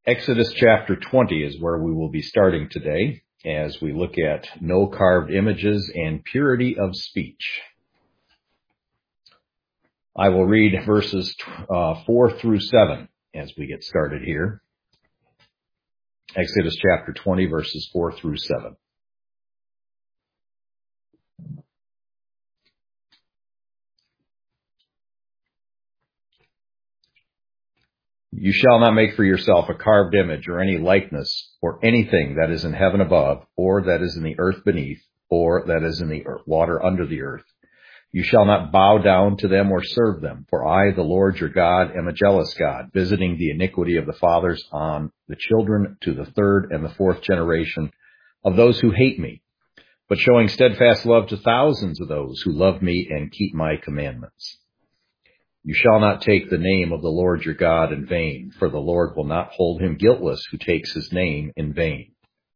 Exodus chapter 20 is where we will be starting today as we look at no carved images and purity of speech. I will read verses 4 through 7 as we get started here. Exodus chapter 20, verses 4 through 7. You shall not make for yourself a carved image or any likeness or anything that is in heaven above, or that is in the earth beneath, or that is in the water under the earth. You shall not bow down to them or serve them, for I, the Lord your God, am a jealous God, visiting the iniquity of the fathers on the children to the third and the fourth generation of those who hate me, but showing steadfast love to thousands of those who love me and keep my commandments. You shall not take the name of the Lord your God in vain, for the Lord will not hold him guiltless who takes his name in vain.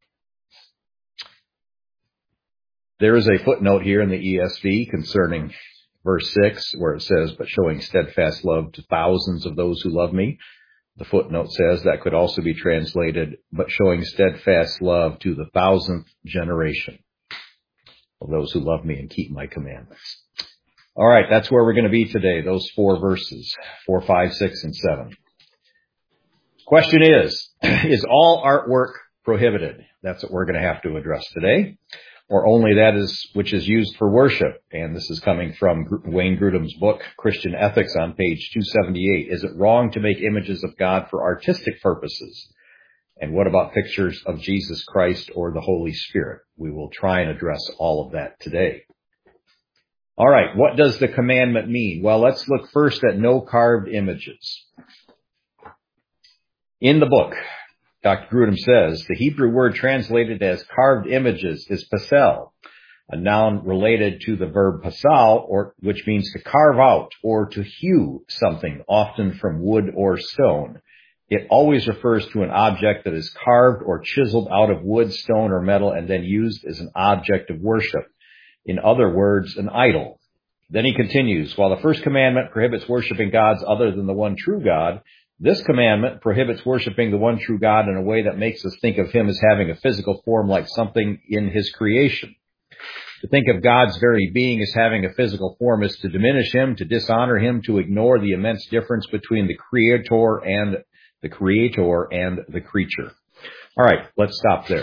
There is a footnote here in the ESV concerning verse 6 where it says, but showing steadfast love to thousands of those who love me. The footnote says that could also be translated, but showing steadfast love to the 1,000th generation of those who love me and keep my commandments. All right, that's where we're going to be today, those four verses, 4, 5, 6, and 7. Question is all artwork prohibited? That's what we're going to have to address today, or only that is which is used for worship. And this is coming from Wayne Grudem's book, Christian Ethics, on page 278. Is it wrong to make images of God for artistic purposes? And what about pictures of Jesus Christ or the Holy Spirit? We will try and address all of that today. All right, what does the commandment mean? Well, let's look first at no carved images. In the book, Dr. Grudem says, the Hebrew word translated as carved images is pasel, a noun related to the verb pasal, which means to carve out or to hew something, often from wood or stone. It always refers to an object that is carved or chiseled out of wood, stone, or metal and then used as an object of worship. In other words, an idol. Then he continues, while the first commandment prohibits worshiping gods other than the one true God, this commandment prohibits worshiping the one true God in a way that makes us think of him as having a physical form like something in his creation. To think of God's very being as having a physical form is to diminish him, to dishonor him, to ignore the immense difference between the creator and the creature. All right, let's stop there.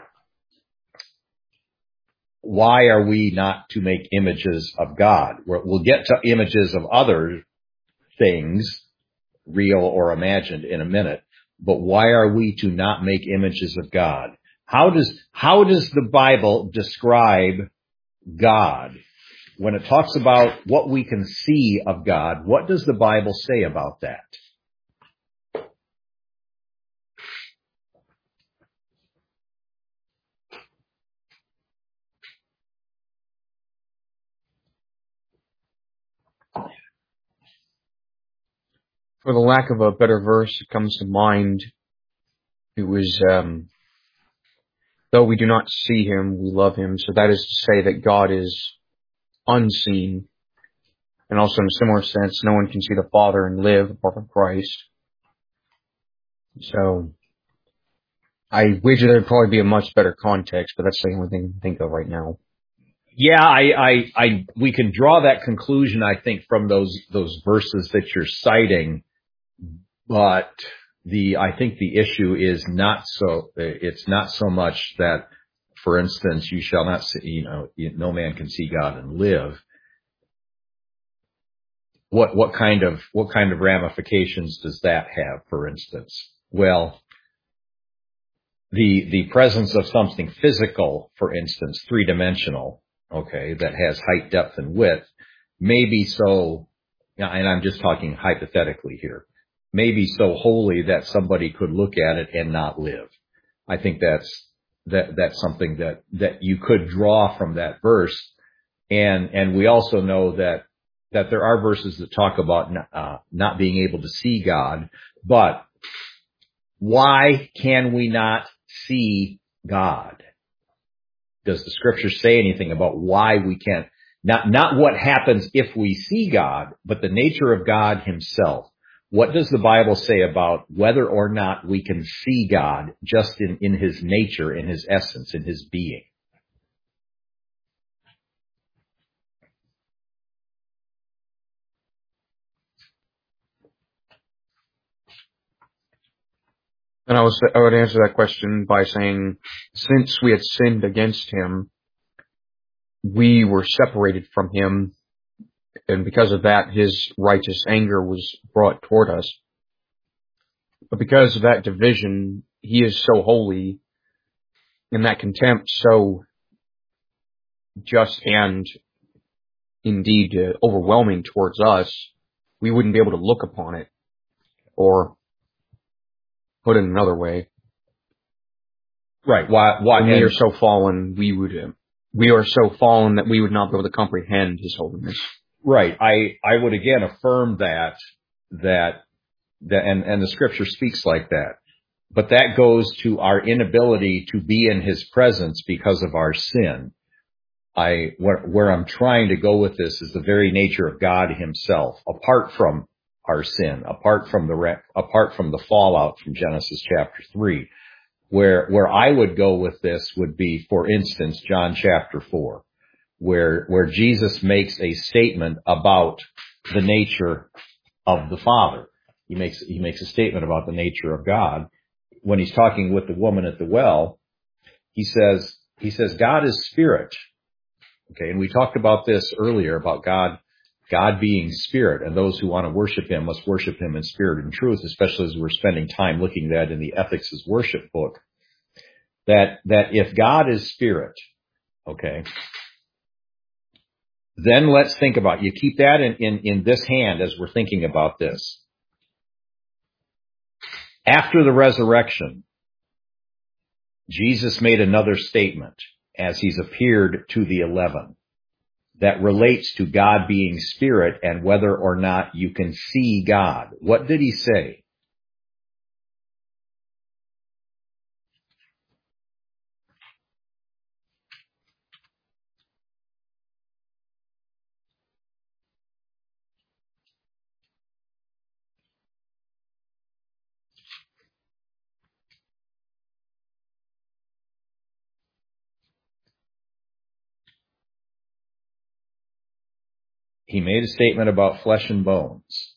Why are we not to make images of God? We'll get to images of other things, real or imagined, in a minute. But why are we to not make images of God? How does the Bible describe God? When it talks about what we can see of God, what does the Bible say about that? For the lack of a better verse, it comes to mind. It was, though we do not see him, we love him. So that is to say that God is unseen. And also in a similar sense, no one can see the Father and live apart from Christ. So I wager there would probably be a much better context, but that's the only thing I can think of right now. Yeah, we can draw that conclusion, I think, from those verses that you're citing. But I think the issue is it's not so much that, for instance, you shall not see, no man can see God and live. What kind of ramifications does that have, for instance? Well, the presence of something physical, for instance, three-dimensional, okay, that has height, depth, and width, may be so, and I'm just talking hypothetically here, may be so holy that somebody could look at it and not live. I think that's something that you could draw from that verse. And we also know that there are verses that talk about not being able to see God, but why can we not see God? Does the scripture say anything about why we can't? Not what happens if we see God, but the nature of God himself. What does the Bible say about whether or not we can see God just in his nature, in his essence, in his being? And I would answer that question by saying, since we had sinned against him, we were separated from him, and because of that, his righteous anger was brought toward us. But because of that division, he is so holy, and that contempt so just and indeed overwhelming towards us, we wouldn't be able to look upon it. Or, put it another way, Right. when we are so fallen, we are so fallen that we would not be able to comprehend his holiness. Right. I would again affirm that and the scripture speaks like that. But that goes to our inability to be in his presence because of our sin. Where I'm trying to go with this is the very nature of God himself, apart from our sin, apart from the fallout from Genesis chapter 3. Where I would go with this would be, for instance, John chapter 4, where Jesus makes a statement about the nature of the Father. He makes a statement about the nature of God. When he's talking with the woman at the well, he says, God is spirit. Okay, and we talked about this earlier about God being spirit, and those who want to worship him must worship him in spirit and truth, especially as we're spending time looking at that in the Ethics as Worship book. That if God is spirit, okay, then let's think about, you keep that in this hand as we're thinking about this. After the resurrection, Jesus made another statement as he's appeared to the 11 that relates to God being spirit and whether or not you can see God. What did he say? He made a statement about flesh and bones.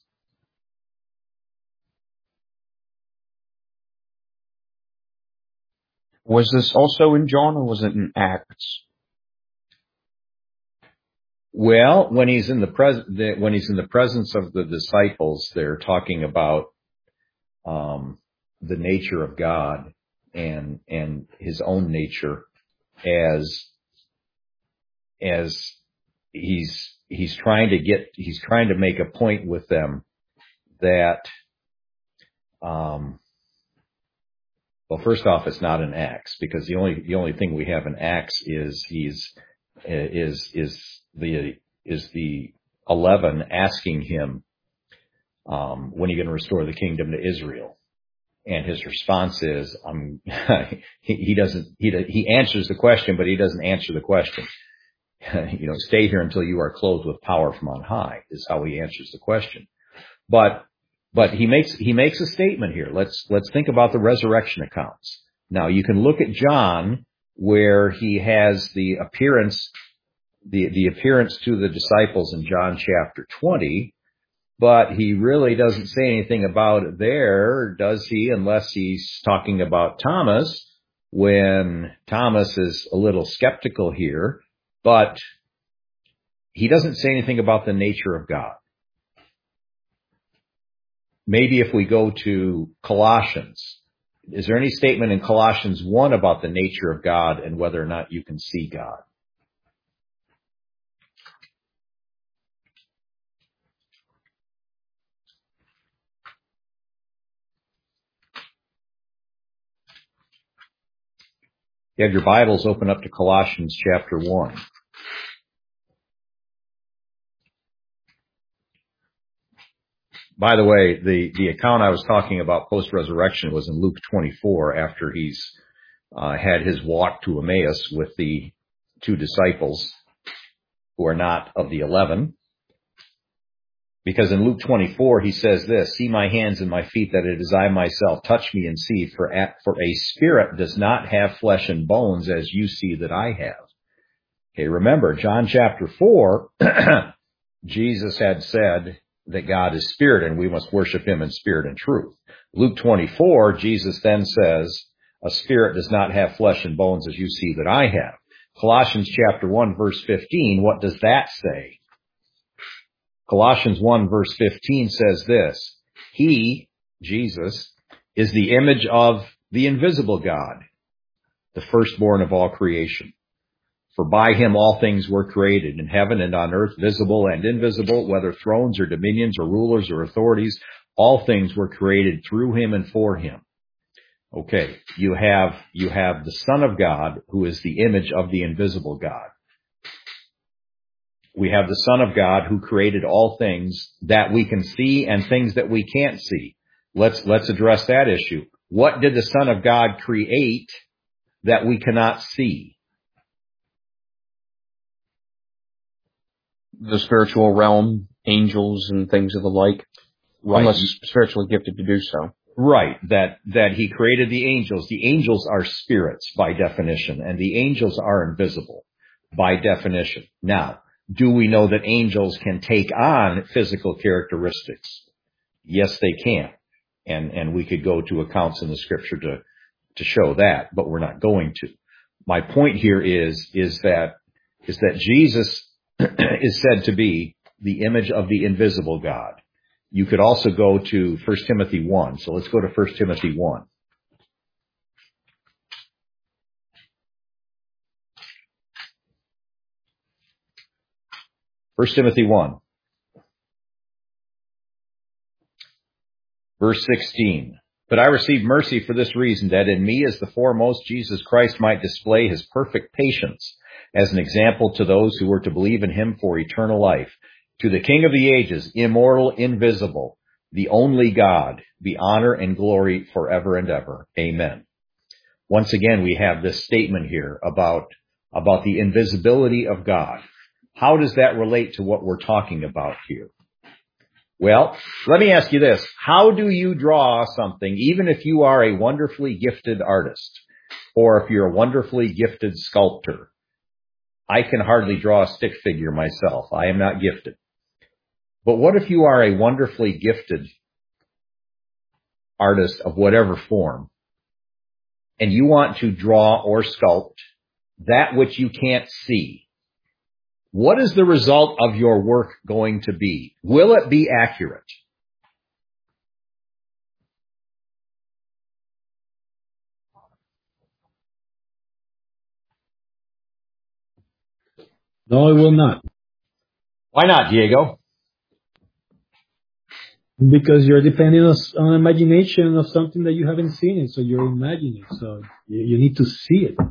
Was this also in John, or was it in Acts? Well, when he's in the presence of the disciples, they're talking about the nature of God and his own nature as he's trying to make a point with them that well, first off, it's not in Acts, because the only thing we have in Acts is the 11 asking him, when are you going to restore the kingdom to Israel? And his response is, he answers the question, but he doesn't answer the question. Stay here until you are clothed with power from on high, is how he answers the question. But he makes a statement here. Let's think about the resurrection accounts. Now you can look at John, where he has the appearance to the disciples in John chapter 20, but he really doesn't say anything about it there, does he? Unless he's talking about Thomas, when Thomas is a little skeptical here, but he doesn't say anything about the nature of God. Maybe if we go to Colossians, is there any statement in Colossians 1 about the nature of God and whether or not you can see God? You have your Bibles open up to Colossians chapter 1. By the way, the account I was talking about post-resurrection was in Luke 24, after he's had his walk to Emmaus with the 2 disciples who are not of the 11. Because in Luke 24, he says this, see my hands and my feet, that it is I myself. Touch me and see, for a spirit does not have flesh and bones as you see that I have. Okay, remember, John chapter 4, Jesus had said that God is spirit and we must worship him in spirit and truth. Luke 24, Jesus then says, a spirit does not have flesh and bones as you see that I have. Colossians chapter 1 verse 15, what does that say? Colossians 1 verse 15 says this, he, Jesus, is the image of the invisible God, the firstborn of all creation. For by him all things were created, in heaven and on earth, visible and invisible, whether thrones or dominions or rulers or authorities, all things were created through him and for him. Okay, you have the Son of God, who is the image of the invisible God. We have the Son of God who created all things that we can see and things that we can't see. Let's address that issue. What did the Son of God create that we cannot see? The spiritual realm, angels and things of the like. Right. Unless spiritually gifted to do so. Right, that he created the angels. The angels are spirits by definition, and the angels are invisible by definition. Now, do we know that angels can take on physical characteristics? Yes, they can. And we could go to accounts in the scripture to show that, but we're not going to. My point here is that Jesus is said to be the image of the invisible God. You could also go to 1 Timothy 1. So let's go to 1 Timothy 1. 1 Timothy 1. Verse 16. But I received mercy for this reason, that in me as the foremost Jesus Christ might display his perfect patience as an example to those who were to believe in him for eternal life. To the King of the ages, immortal, invisible, the only God, be honor and glory forever and ever. Amen. Once again, we have this statement here about the invisibility of God. How does that relate to what we're talking about here? Well, let me ask you this. How do you draw something, even if you are a wonderfully gifted artist, or if you're a wonderfully gifted sculptor? I can hardly draw a stick figure myself. I am not gifted. But what if you are a wonderfully gifted artist of whatever form, and you want to draw or sculpt that which you can't see? What is the result of your work going to be? Will it be accurate? No, it will not. Why not, Diego? Because you're depending on imagination of something that you haven't seen it, so you're imagining. So you need to see it.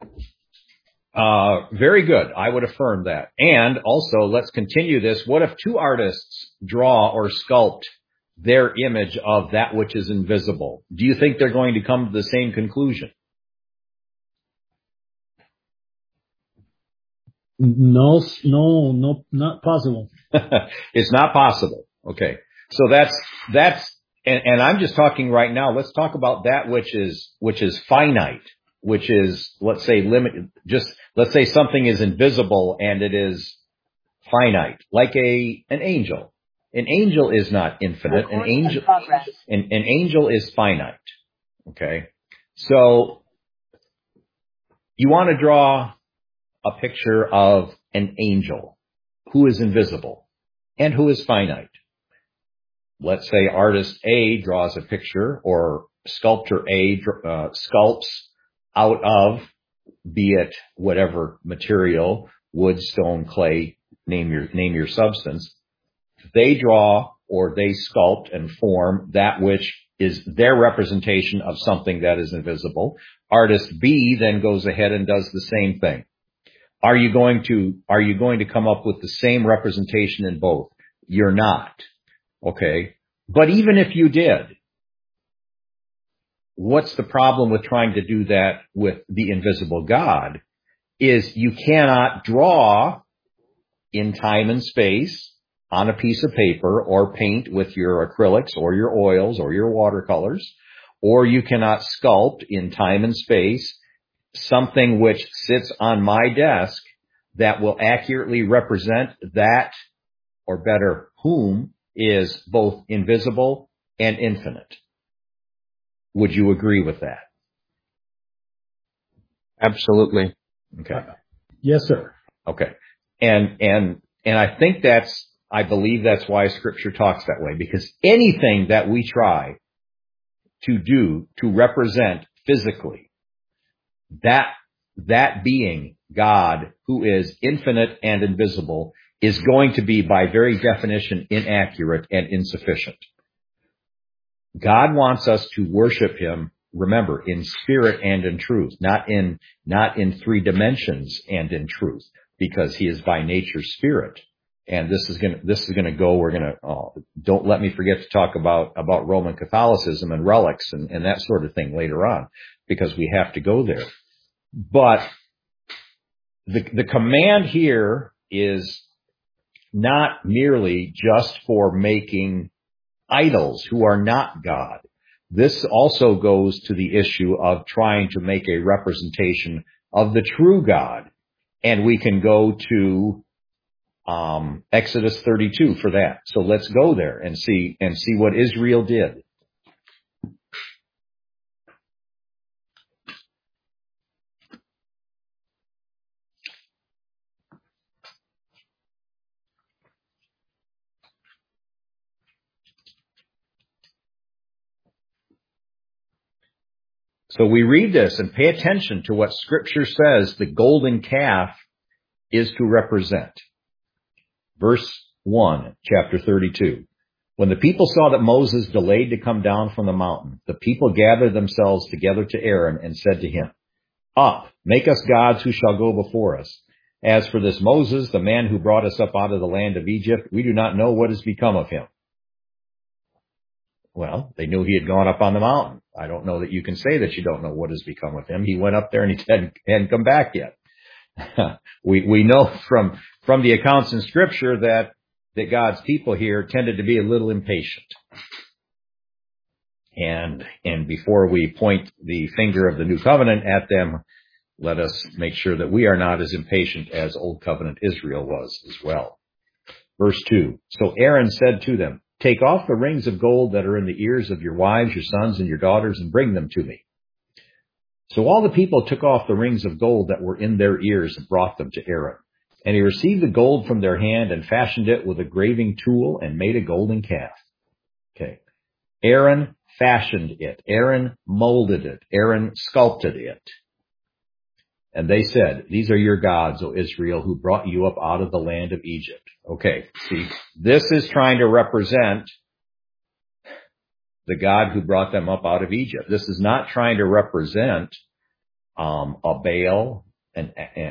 Very good. I would affirm that. And also, let's continue this. What if two artists draw or sculpt their image of that which is invisible? Do you think they're going to come to the same conclusion? No, not possible. It's not possible. Okay. So that's, and I'm just talking right now. Let's talk about that which is finite, which is, let's say, limited. Just, let's say something is invisible and it is finite, like an angel. An angel is not infinite. An angel is finite. Okay. So you want to draw a picture of an angel who is invisible and who is finite. Let's say artist A draws a picture, or sculptor A sculpts out of, be it whatever material, wood, stone, clay, name your substance. They draw or they sculpt and form that which is their representation of something that is invisible. Artist B then goes ahead and does the same thing. Are you going to come up with the same representation in both? You're not. Okay. But even if you did, what's the problem with trying to do that with the invisible God? Is you cannot draw in time and space on a piece of paper or paint with your acrylics or your oils or your watercolors, or you cannot sculpt in time and space something which sits on my desk that will accurately represent that, or better, whom is both invisible and infinite. Would you agree with that? Absolutely. Okay. Yes, sir. Okay. And I think I believe that's why Scripture talks that way, because anything that we try to do to represent physically that being, God, who is infinite and invisible, is going to be by very definition inaccurate and insufficient. God wants us to worship him, remember, in spirit and in truth, not in 3 dimensions and in truth, because he is by nature spirit. And this is going to go, don't let me forget to talk about Roman Catholicism and relics and that sort of thing later on, because we have to go there. But the command here is not merely just for making idols who are not God. This also goes to the issue of trying to make a representation of the true God. And we can go to Exodus 32 for that. So let's go there and see what Israel did. So we read this and pay attention to what Scripture says the golden calf is to represent. Verse 1, chapter 32. When the people saw that Moses delayed to come down from the mountain, the people gathered themselves together to Aaron and said to him, "Up, make us gods who shall go before us. As for this Moses, the man who brought us up out of the land of Egypt, we do not know what has become of him." Well, they knew he had gone up on the mountain. I don't know that you can say that you don't know what has become of him. He went up there and he hadn't come back yet. We know from the accounts in Scripture that God's people here tended to be a little impatient. And before we point the finger of the new covenant at them, let us make sure that we are not as impatient as old covenant Israel was as well. Verse 2, so Aaron said to them, "Take off the rings of gold that are in the ears of your wives, your sons, and your daughters, and bring them to me." So all the people took off the rings of gold that were in their ears and brought them to Aaron. And he received the gold from their hand and fashioned it with a graving tool and made a golden calf. Okay. Aaron fashioned it. Aaron molded it. Aaron sculpted it. And they said, "These are your gods, O Israel, who brought you up out of the land of Egypt." Okay, see, this is trying to represent the God who brought them up out of Egypt. This is not trying to represent a Baal and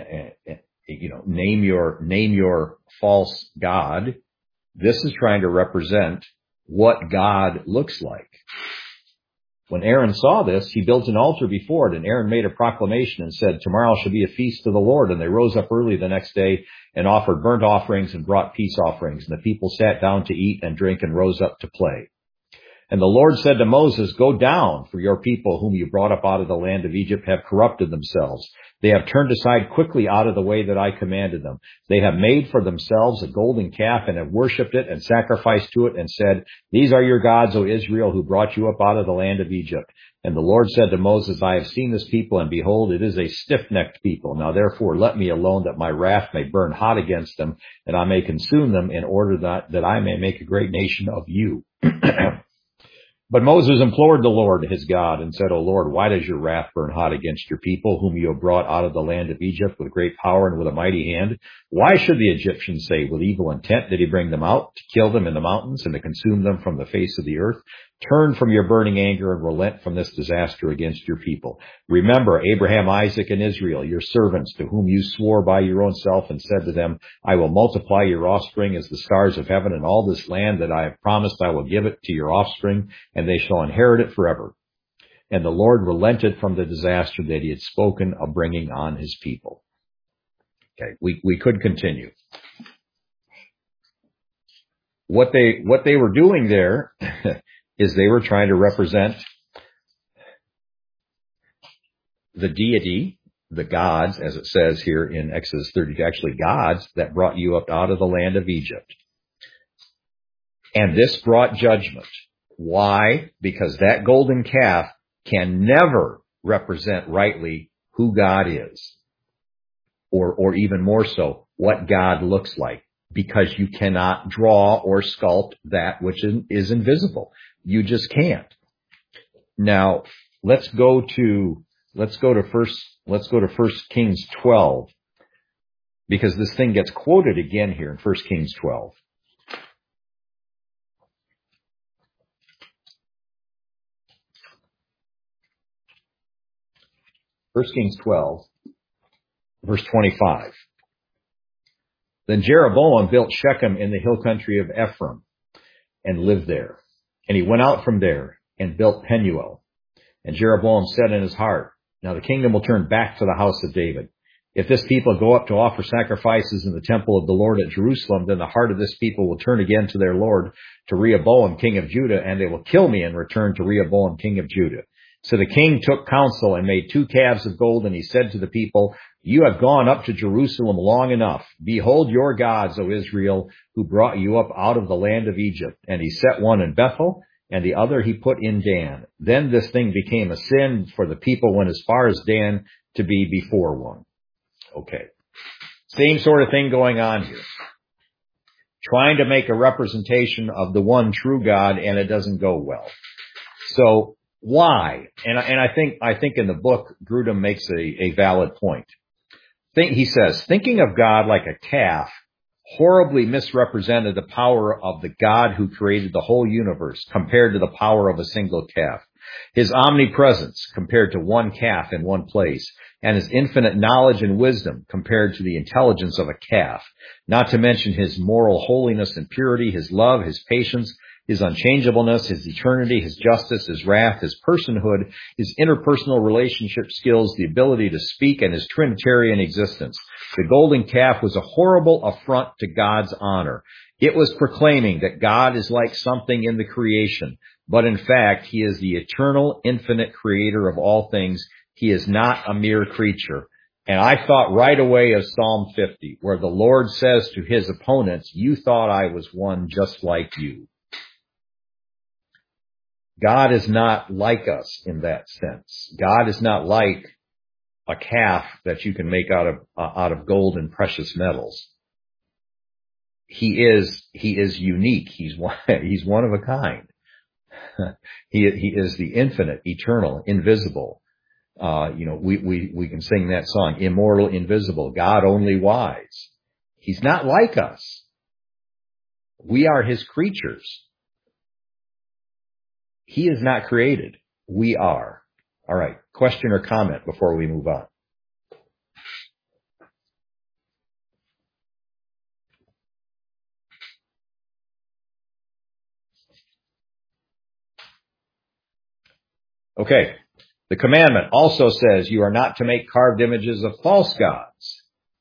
name your false god. This is trying to represent what God looks like. When Aaron saw this, he built an altar before it, and Aaron made a proclamation and said, "Tomorrow shall be a feast to the Lord." And they rose up early the next day and offered burnt offerings and brought peace offerings. And the people sat down to eat and drink and rose up to play. And the Lord said to Moses, "Go down, for your people whom you brought up out of the land of Egypt have corrupted themselves. They have turned aside quickly out of the way that I commanded them. They have made for themselves a golden calf and have worshipped it and sacrificed to it and said, 'These are your gods, O Israel, who brought you up out of the land of Egypt.' And the Lord said to Moses, 'I have seen this people, and behold, it is a stiff-necked people. Now therefore let me alone, that my wrath may burn hot against them, and I may consume them, in order that I may make a great nation of you.'" But Moses implored the Lord his God and said, "O Lord, why does your wrath burn hot against your people, whom you have brought out of the land of Egypt with great power and with a mighty hand? Why should the Egyptians say, 'With evil intent did he bring them out, to kill them in the mountains and to consume them from the face of the earth'? Turn from your burning anger and relent from this disaster against your people. Remember Abraham, Isaac, and Israel, your servants, to whom you swore by your own self and said to them, 'I will multiply your offspring as the stars of heaven, and all this land that I have promised I will give it to your offspring, and they shall inherit it forever.' And the Lord relented from the disaster that he had spoken of bringing on his people." Okay, we could continue. what they were doing there is they were trying to represent the deity, the gods, as it says here in Exodus 32, actually gods that brought you up out of the land of Egypt. And this brought judgment. Why? Because that golden calf can never represent rightly who God is, or even more so, what God looks like, because you cannot draw or sculpt that which is invisible. You just can't. Now, let's go to First Kings 12, because this thing gets quoted again here in 1 Kings 12. 1 Kings 12, verse 25. Then Jeroboam built Shechem in the hill country of Ephraim and lived there. And he went out from there and built Penuel. And Jeroboam said in his heart, now the kingdom will turn back to the house of David. If this people go up to offer sacrifices in the temple of the Lord at Jerusalem, then the heart of this people will turn again to their Lord, to Rehoboam, king of Judah, and they will kill me and return to Rehoboam, king of Judah. So the king took counsel and made 2 calves of gold, and he said to the people, you have gone up to Jerusalem long enough. Behold your gods, O Israel, who brought you up out of the land of Egypt. And he set one in Bethel, and the other he put in Dan. Then this thing became a sin, for the people went as far as Dan to be before one. Okay. Same sort of thing going on here. Trying to make a representation of the one true God, and it doesn't go well. So, why? And I think in the book, Grudem makes a valid point. He says, thinking of God like a calf horribly misrepresented the power of the God who created the whole universe compared to the power of a single calf. His omnipresence compared to one calf in one place, and his infinite knowledge and wisdom compared to the intelligence of a calf, not to mention his moral holiness and purity, his love, his patience, his unchangeableness, his eternity, his justice, his wrath, his personhood, his interpersonal relationship skills, the ability to speak, and his Trinitarian existence. The golden calf was a horrible affront to God's honor. It was proclaiming that God is like something in the creation, but in fact, he is the eternal, infinite creator of all things. He is not a mere creature. And I thought right away of Psalm 50, where the Lord says to his opponents, you thought I was one just like you. God is not like us in that sense. God is not like a calf that you can make out of gold and precious metals. He is unique. He's one of a kind. He is the infinite, eternal, invisible. We can sing that song, immortal, invisible, God only wise. He's not like us. We are his creatures. He is not created. We are. All right. Question or comment before we move on? Okay. The commandment also says you are not to make carved images of false gods.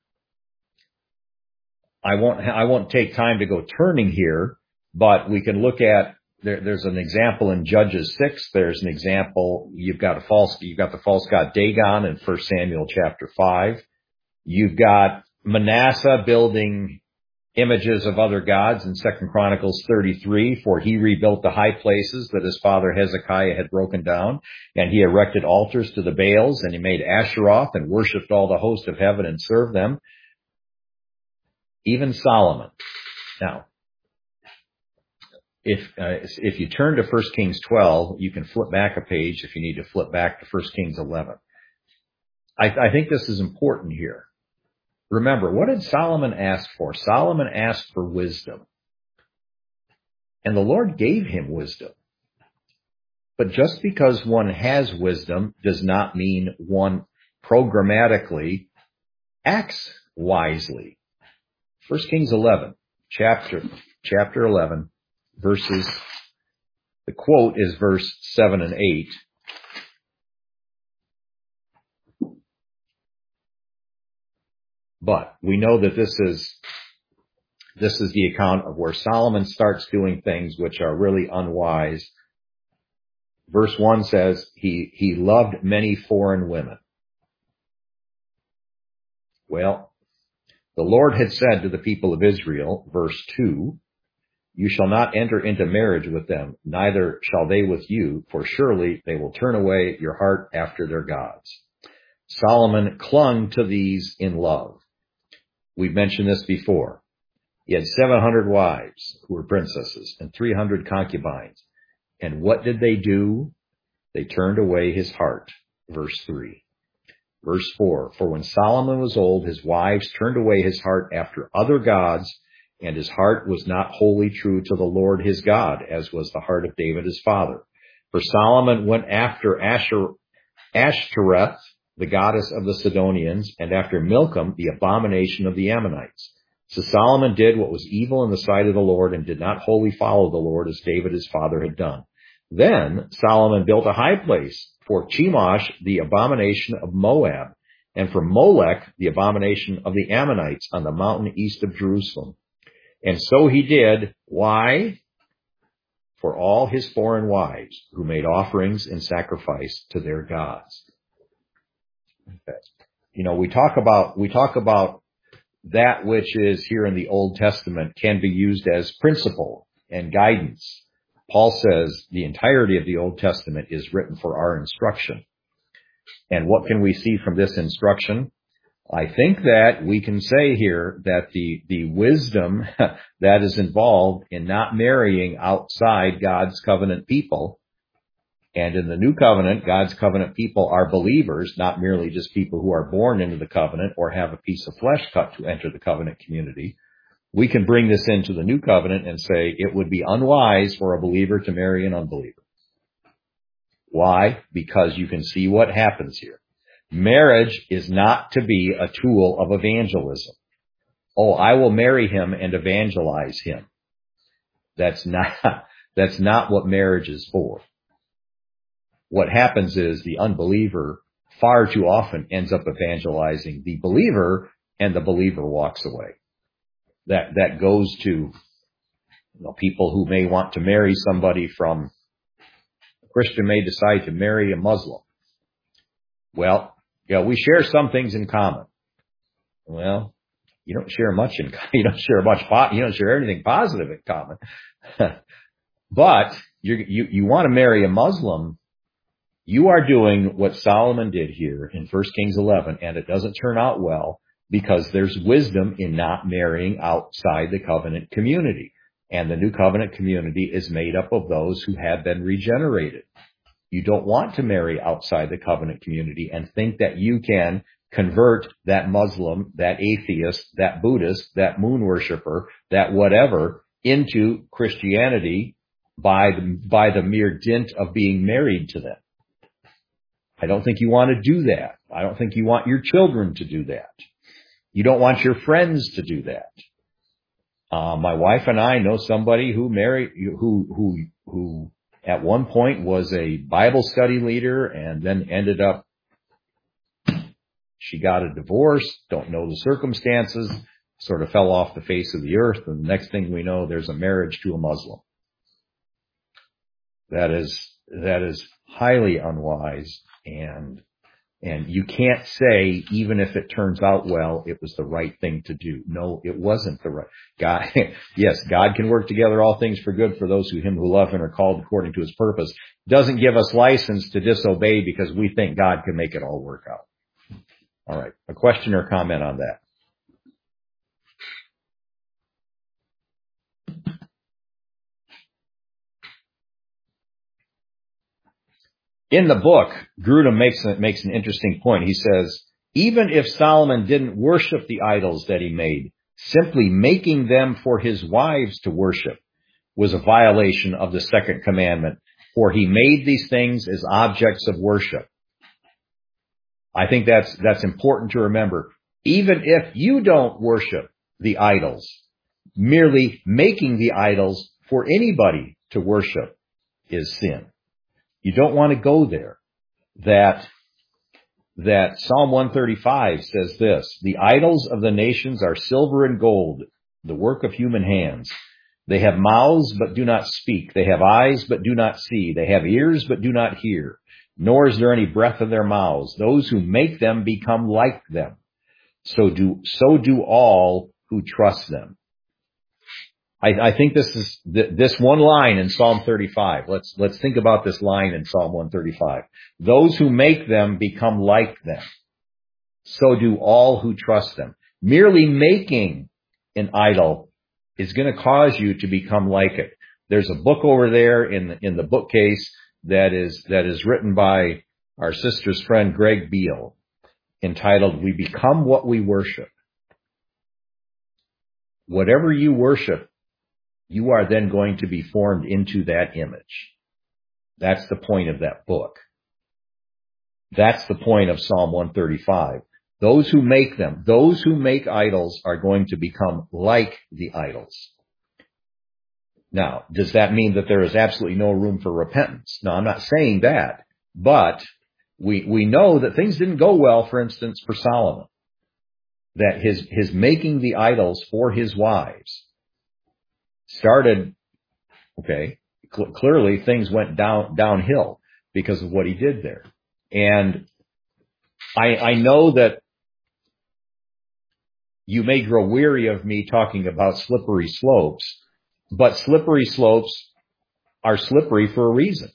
I won't take time to go turning here, but we can look at there's an example in Judges 6. There's an example. You've got the false god Dagon in 1 Samuel chapter 5. You've got Manasseh building images of other gods in 2 Chronicles 33, for he rebuilt the high places that his father Hezekiah had broken down, and he erected altars to the Baals, and he made Asheroth and worshipped all the host of heaven and served them. Even Solomon. Now, if you turn to 1 Kings 12, you can flip back a page if you need to flip back to 1 Kings 11. I think this is important here. Remember, what did Solomon ask for? Solomon asked for wisdom. And the Lord gave him wisdom. But just because one has wisdom does not mean one programmatically acts wisely. 1 Kings 11, chapter 11, verses, the quote is verse 7 and 8. But we know that this is This is the account of where Solomon starts doing things which are really unwise. Verse 1 says he loved many foreign women. Well, the Lord had said to the people of Israel, verse 2, you shall not enter into marriage with them, neither shall they with you, for surely they will turn away your heart after their gods. Solomon clung to these in love. We've mentioned this before. He had 700 wives who were princesses and 300 concubines. And what did they do? They turned away his heart. Verse 3. Verse 4, for when Solomon was old, his wives turned away his heart after other gods, and his heart was not wholly true to the Lord his God, as was the heart of David his father. For Solomon went after Ashtoreth, the goddess of the Sidonians, and after Milcom, the abomination of the Ammonites. So Solomon did what was evil in the sight of the Lord, and did not wholly follow the Lord as David his father had done. Then Solomon built a high place for Chemosh, the abomination of Moab, and for Molech, the abomination of the Ammonites, on the mountain east of Jerusalem. And so he did. Why? For all his foreign wives who made offerings and sacrifice to their gods. You know, we talk about that which is here in the Old Testament can be used as principle and guidance. Paul says the entirety of the Old Testament is written for our instruction. And what can we see from this instruction? I think that we can say here that the wisdom that is involved in not marrying outside God's covenant people, and in the new covenant, God's covenant people are believers, not merely just people who are born into the covenant or have a piece of flesh cut to enter the covenant community. We can bring this into the new covenant and say it would be unwise for a believer to marry an unbeliever. Why? Because you can see what happens here. Marriage is not to be a tool of evangelism. Oh, I will marry him and evangelize him. That's not what marriage is for. What happens is the unbeliever far too often ends up evangelizing the believer, and the believer walks away. That goes to people who may want to marry somebody from a Christian may decide to marry a Muslim. Well, we share some things in common. Well, you don't share you don't share anything positive in common. But you want to marry a Muslim, you are doing what Solomon did here in 1 Kings 11, and it doesn't turn out well because there's wisdom in not marrying outside the covenant community. And the new covenant community is made up of those who have been regenerated. You don't want to marry outside the covenant community and think that you can convert that Muslim, that atheist, that Buddhist, that moon worshiper, that whatever into Christianity by the mere dint of being married to them. I don't think you want to do that. I don't think you want your children to do that. You don't want your friends to do that. My wife and I know somebody who at one point was a Bible study leader and then ended up, she got a divorce, don't know the circumstances, sort of fell off the face of the earth, and the next thing we know, there's a marriage to a Muslim. That is highly unwise, and you can't say, even if it turns out well, it was the right thing to do. No, it wasn't the right. God, yes, God can work together all things for good for those who love him are called according to his purpose. Doesn't give us license to disobey because we think God can make it all work out. All right. A question or comment on that? In the book, Grudem makes an interesting point. He says, even if Solomon didn't worship the idols that he made, simply making them for his wives to worship was a violation of the second commandment, for he made these things as objects of worship. I think that's important to remember. Even if you don't worship the idols, merely making the idols for anybody to worship is sin. You don't want to go there. That Psalm 135 says this, the idols of the nations are silver and gold, the work of human hands. They have mouths, but do not speak. They have eyes, but do not see. They have ears, but do not hear. Nor is there any breath in their mouths. Those who make them become like them. So do all who trust them. I think this one line in Psalm 35. Let's think about this line in Psalm 135. Those who make them become like them. So do all who trust them. Merely making an idol is going to cause you to become like it. There's a book over there in the bookcase that is written by our sister's friend Greg Beale, entitled "We Become What We Worship." Whatever you worship, you are then going to be formed into that image. That's the point of that book. That's the point of Psalm 135. Those who make idols are going to become like the idols. Now, does that mean that there is absolutely no room for repentance? No, I'm not saying that. But we know that things didn't go well, for instance, for Solomon. That his making the idols for his wives started, clearly things went downhill because of what he did there. And I know that you may grow weary of me talking about slippery slopes, but slippery slopes are slippery for a reason.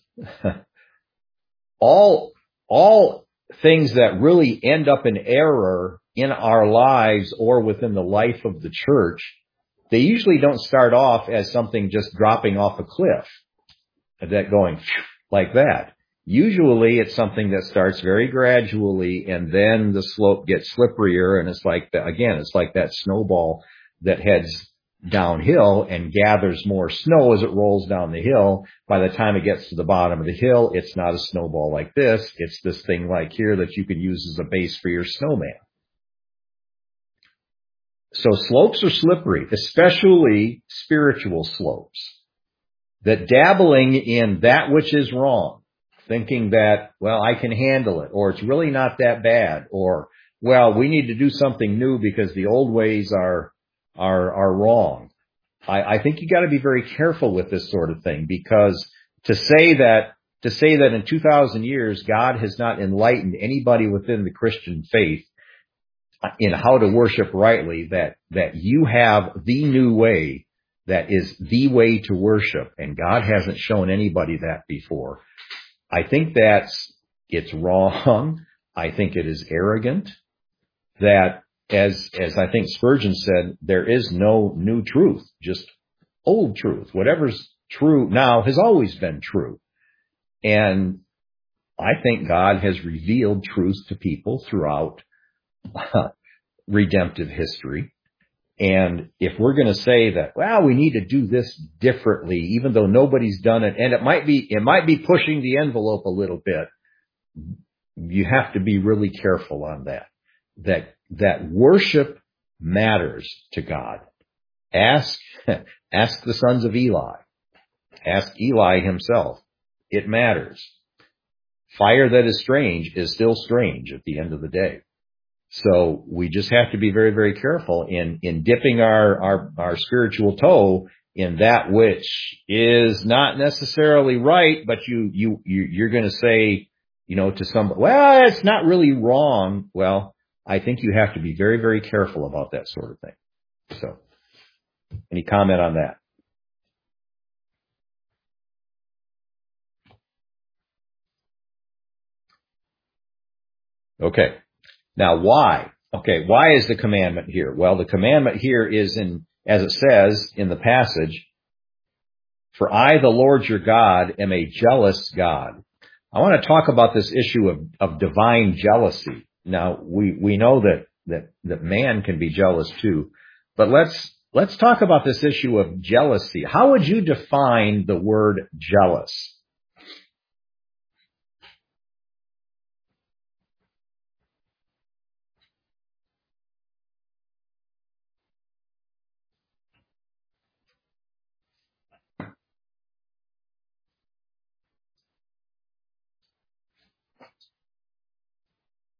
All things that really end up in error in our lives or within the life of the church, they usually don't start off as something just dropping off a cliff, that going like that. Usually it's something that starts very gradually, and then the slope gets slipperier, and it's like that snowball that heads downhill and gathers more snow as it rolls down the hill. By the time it gets to the bottom of the hill, it's not a snowball like this. It's this thing like here that you could use as a base for your snowman. So slopes are slippery, especially spiritual slopes. That dabbling in that which is wrong, thinking that, well, I can handle it, or it's really not that bad, or, well, we need to do something new because the old ways are wrong. I think you got to be very careful with this sort of thing, because to say that in 2,000 years God has not enlightened anybody within the Christian faith in how to worship rightly, that you have the new way that is the way to worship, and God hasn't shown anybody that before. I think it's wrong. I think it is arrogant. That, as I think Spurgeon said, there is no new truth, just old truth. Whatever's true now has always been true. And I think God has revealed truth to people throughout redemptive history. And if we're going to say that, well, we need to do this differently, even though nobody's done it, and it might be pushing the envelope a little bit, you have to be really careful on that worship matters to God. Ask the sons of Eli. Ask Eli himself. It matters. Fire that is strange is still strange at the end of the day. So we just have to be very, very careful in dipping our spiritual toe in that which is not necessarily right, but you're going to say, to somebody, well, it's not really wrong. Well, I think you have to be very, very careful about that sort of thing. So, any comment on that? Okay. Now, why? Okay, why is the commandment here? Well, the commandment here is as it says in the passage, "For I, the Lord your God, am a jealous God." I want to talk about this issue of divine jealousy. Now, we know that man can be jealous too, but let's talk about this issue of jealousy. How would you define the word jealous?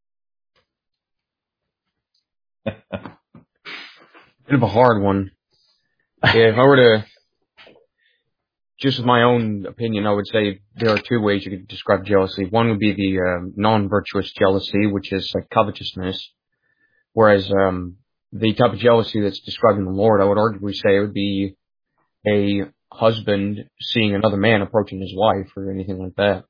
Bit of a hard one. Yeah, if I were to, just with my own opinion, I would say there are two ways you could describe jealousy. One would be the non-virtuous jealousy, which is like covetousness, whereas the type of jealousy that's described in the Lord, I would arguably say it would be a husband seeing another man approaching his wife or anything like that.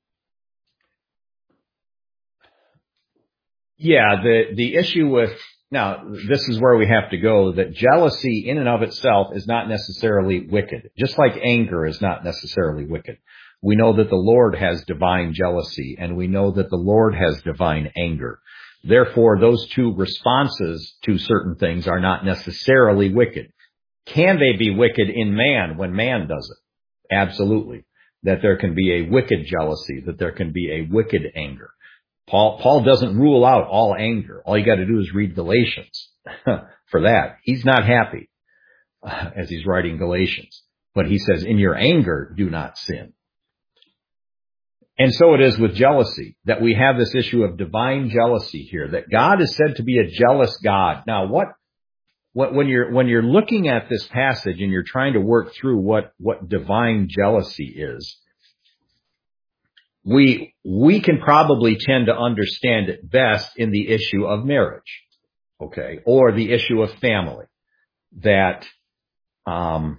Yeah, the issue with, now, this is where we have to go, that jealousy in and of itself is not necessarily wicked, just like anger is not necessarily wicked. We know that the Lord has divine jealousy, and we know that the Lord has divine anger. Therefore, those two responses to certain things are not necessarily wicked. Can they be wicked in man when man does it? Absolutely. That there can be a wicked jealousy, that there can be a wicked anger. Paul doesn't rule out all anger. All you got to do is read Galatians for that. He's not happy as he's writing Galatians. But he says, in your anger, do not sin. And so it is with jealousy, that we have this issue of divine jealousy here, that God is said to be a jealous God. Now, when you're looking at this passage and you're trying to work through what divine jealousy is, we can probably tend to understand it best in the issue of marriage, okay, or the issue of family. That Grudem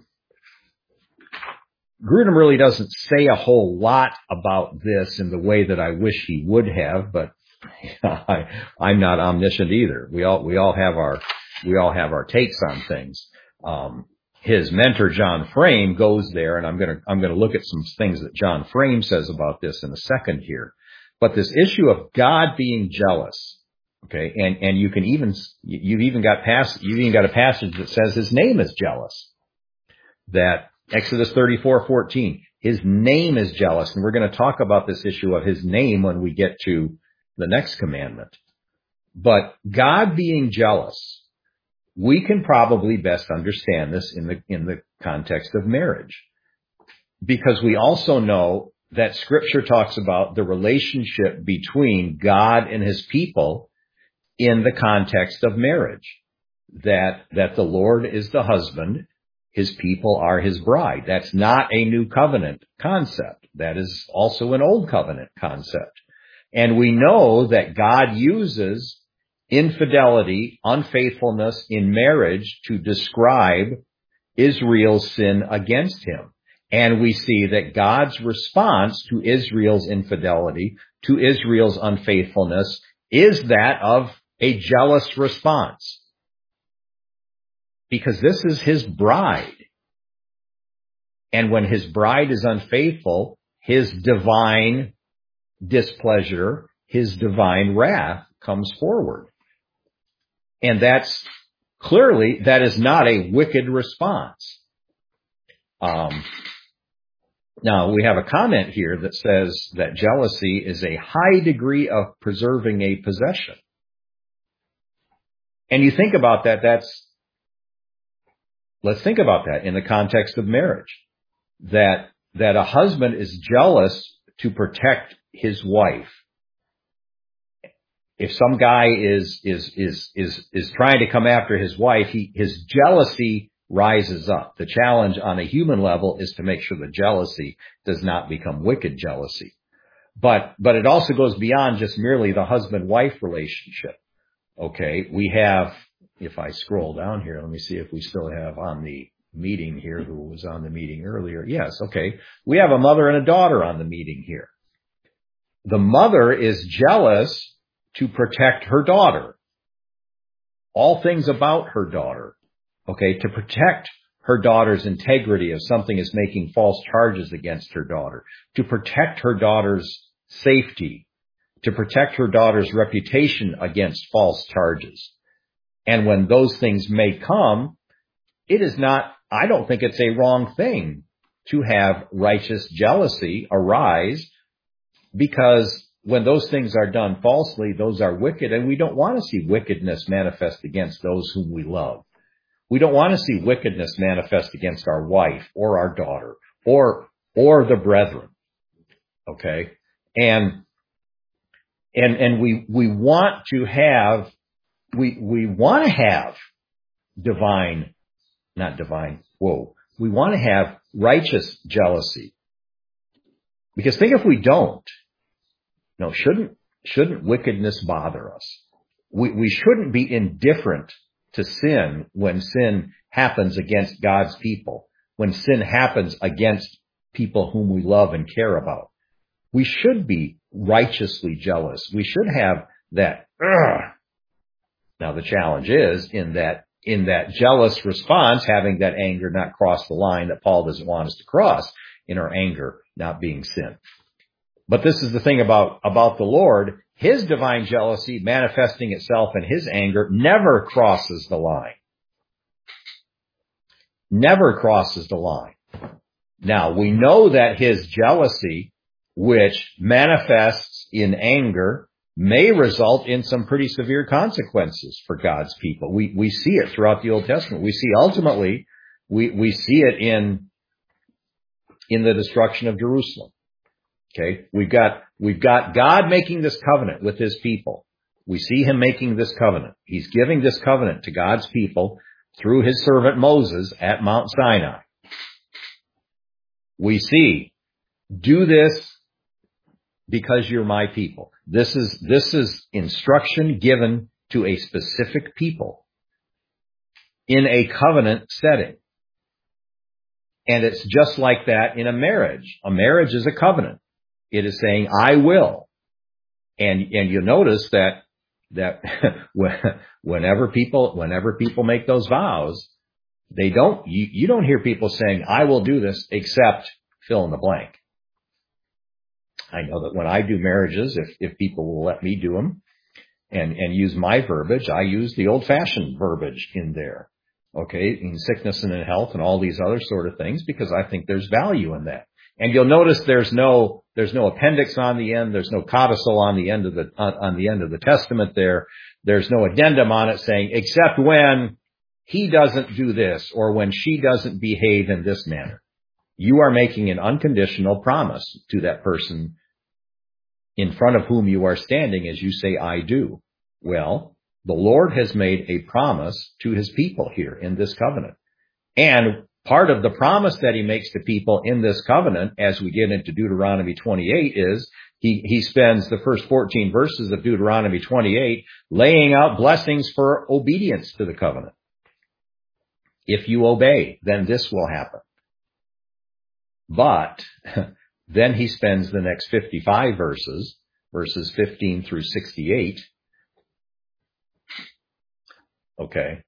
really doesn't say a whole lot about this in the way that I wish he would have, but I'm not omniscient either. We all have our takes on things. His mentor, John Frame, goes there, and I'm going to look at some things that John Frame says about this in a second here. But this issue of God being jealous, okay, and you've even got a passage that says his name is jealous. That Exodus 34:14, his name is jealous, and we're going to talk about this issue of his name when we get to the next commandment. But God being jealous, we can probably best understand this in the context of marriage, because we also know that Scripture talks about the relationship between God and his people in the context of marriage, that the Lord is the husband, his people are his bride. That's not a new covenant concept. That is also an old covenant concept. And we know that God uses infidelity, unfaithfulness in marriage to describe Israel's sin against him. And we see that God's response to Israel's infidelity, to Israel's unfaithfulness, is that of a jealous response. Because this is his bride. And when his bride is unfaithful, his divine displeasure, his divine wrath comes forward. And that is not a wicked response. Now, we have a comment here that says that jealousy is a high degree of preserving a possession. And you think about that, let's think about that in the context of marriage. That a husband is jealous to protect his wife. If some guy is trying to come after his wife, his jealousy rises up. The challenge on a human level is to make sure the jealousy does not become wicked jealousy. But it also goes beyond just merely the husband-wife relationship. Okay, we have, if I scroll down here, let me see if we still have on the meeting here who was on the meeting earlier. Yes, okay. We have a mother and a daughter on the meeting here. The mother is jealous to protect her daughter. All things about her daughter. Okay, to protect her daughter's integrity if something is making false charges against her daughter. To protect her daughter's safety. To protect her daughter's reputation against false charges. And when those things may come, it is not, I don't think it's a wrong thing to have righteous jealousy arise, because when those things are done falsely, those are wicked, and we don't want to see wickedness manifest against those whom we love. We don't want to see wickedness manifest against our wife or our daughter or the brethren. Okay? And we want to have divine not divine. Whoa. We want to have righteous jealousy. Because think if we don't, no, shouldn't wickedness bother us? We shouldn't be indifferent to sin when sin happens against God's people, when sin happens against people whom we love and care about. We should be righteously jealous. We should have that. Now the challenge is in that jealous response, having that anger not cross the line that Paul doesn't want us to cross, in our anger not being sin. But this is the thing about the Lord. His divine jealousy manifesting itself in his anger never crosses the line. Never crosses the line. Now, we know that his jealousy, which manifests in anger, may result in some pretty severe consequences for God's people. We see it throughout the Old Testament. We see ultimately, we see it in the destruction of Jerusalem. Okay, we've got God making this covenant with his people. We see him making this covenant. He's giving this covenant to God's people through his servant Moses at Mount Sinai. We see, do this because you're my people. This is instruction given to a specific people in a covenant setting. And it's just like that in a marriage. A marriage is a covenant. It is saying, I will. And you'll notice that whenever people make those vows, you don't hear people saying, I will do this except fill in the blank. I know that when I do marriages, if people will let me do them and use my verbiage, I use the old fashioned verbiage in there. Okay. In sickness and in health and all these other sort of things, because I think there's value in that. And you'll notice there's no appendix on the end. There's no codicil on the end of the testament there. There's no addendum on it saying, except when he doesn't do this or when she doesn't behave in this manner. You are making an unconditional promise to that person in front of whom you are standing as you say, I do. Well, the Lord has made a promise to his people here in this covenant. And part of the promise that he makes to people in this covenant, as we get into Deuteronomy 28, is he spends the first 14 verses of Deuteronomy 28 laying out blessings for obedience to the covenant. If you obey, then this will happen. But then he spends the next 55 verses 15 through 68, okay,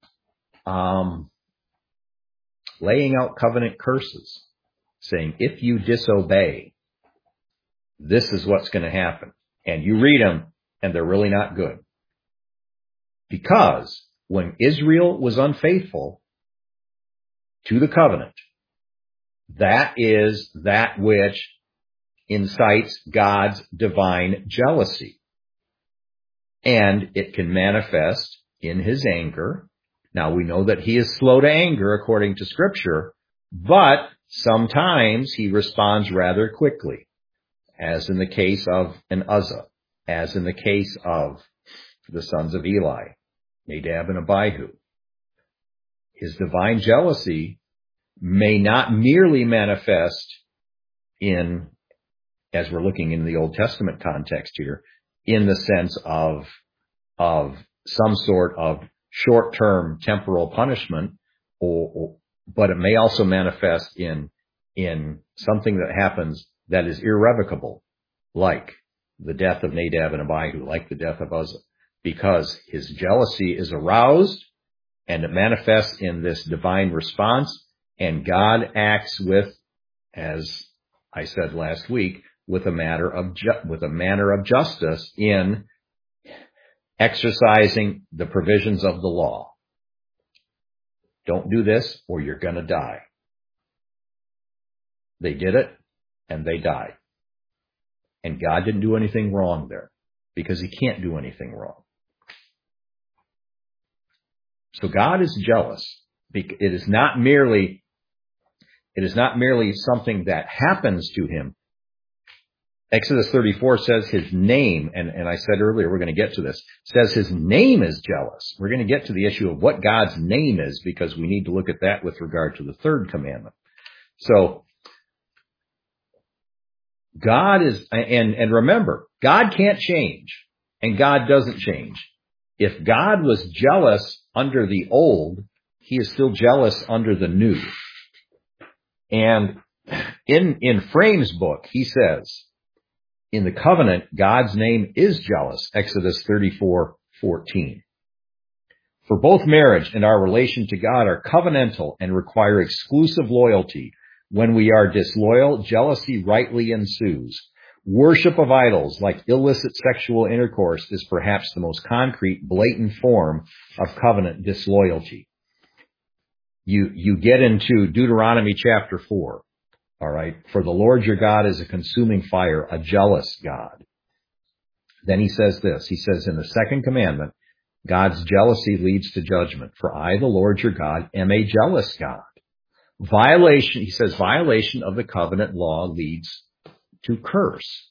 laying out covenant curses, saying, if you disobey, this is what's going to happen. And you read them, and they're really not good. Because when Israel was unfaithful to the covenant, that is that which incites God's divine jealousy. And it can manifest in his anger. Now, we know that he is slow to anger according to Scripture, but sometimes he responds rather quickly, as in the case of an Uzzah, as in the case of the sons of Eli, Nadab and Abihu. His divine jealousy may not merely manifest in, as we're looking in the Old Testament context here, in the sense of some sort of short-term temporal punishment, but it may also manifest in something that happens that is irrevocable, like the death of Nadab and Abihu, like the death of Uzzah, because his jealousy is aroused and it manifests in this divine response, and God acts with, as I said last week, with a manner of justice in exercising the provisions of the law. Don't do this or you're going to die. They did it and they died. And God didn't do anything wrong there because he can't do anything wrong. So God is jealous. It is not merely something that happens to him. Exodus 34 says his name, and I said earlier, we're going to get to this, says his name is jealous. We're going to get to the issue of what God's name is, because we need to look at that with regard to the third commandment. So, God is, and remember, God can't change, and God doesn't change. If God was jealous under the old, he is still jealous under the new. And in Frame's book, he says, in the covenant, God's name is jealous, Exodus 34:14. For both marriage and our relation to God are covenantal and require exclusive loyalty. When we are disloyal, jealousy rightly ensues. Worship of idols, like illicit sexual intercourse, is perhaps the most concrete, blatant form of covenant disloyalty. You get into Deuteronomy chapter 4. All right. For the Lord your God is a consuming fire, a jealous God. Then he says this. He says in the second commandment, God's jealousy leads to judgment. For I, the Lord your God, am a jealous God. Violation, he says, violation of the covenant law leads to curse.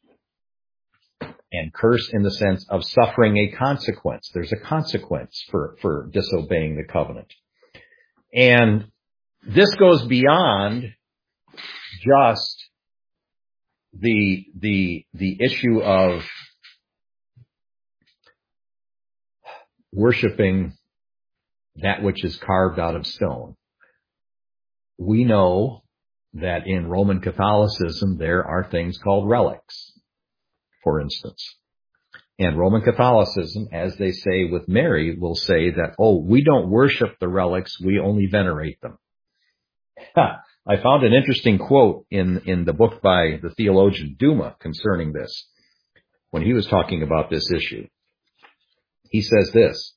And curse in the sense of suffering a consequence. There's a consequence for disobeying the covenant. And this goes beyond just the issue of worshiping that which is carved out of stone. We know that in Roman Catholicism there are things called relics, for instance. And Roman Catholicism, as they say with Mary, will say that, oh, we don't worship the relics, we only venerate them. I found an interesting quote in the book by the theologian Duma concerning this, when he was talking about this issue. He says this.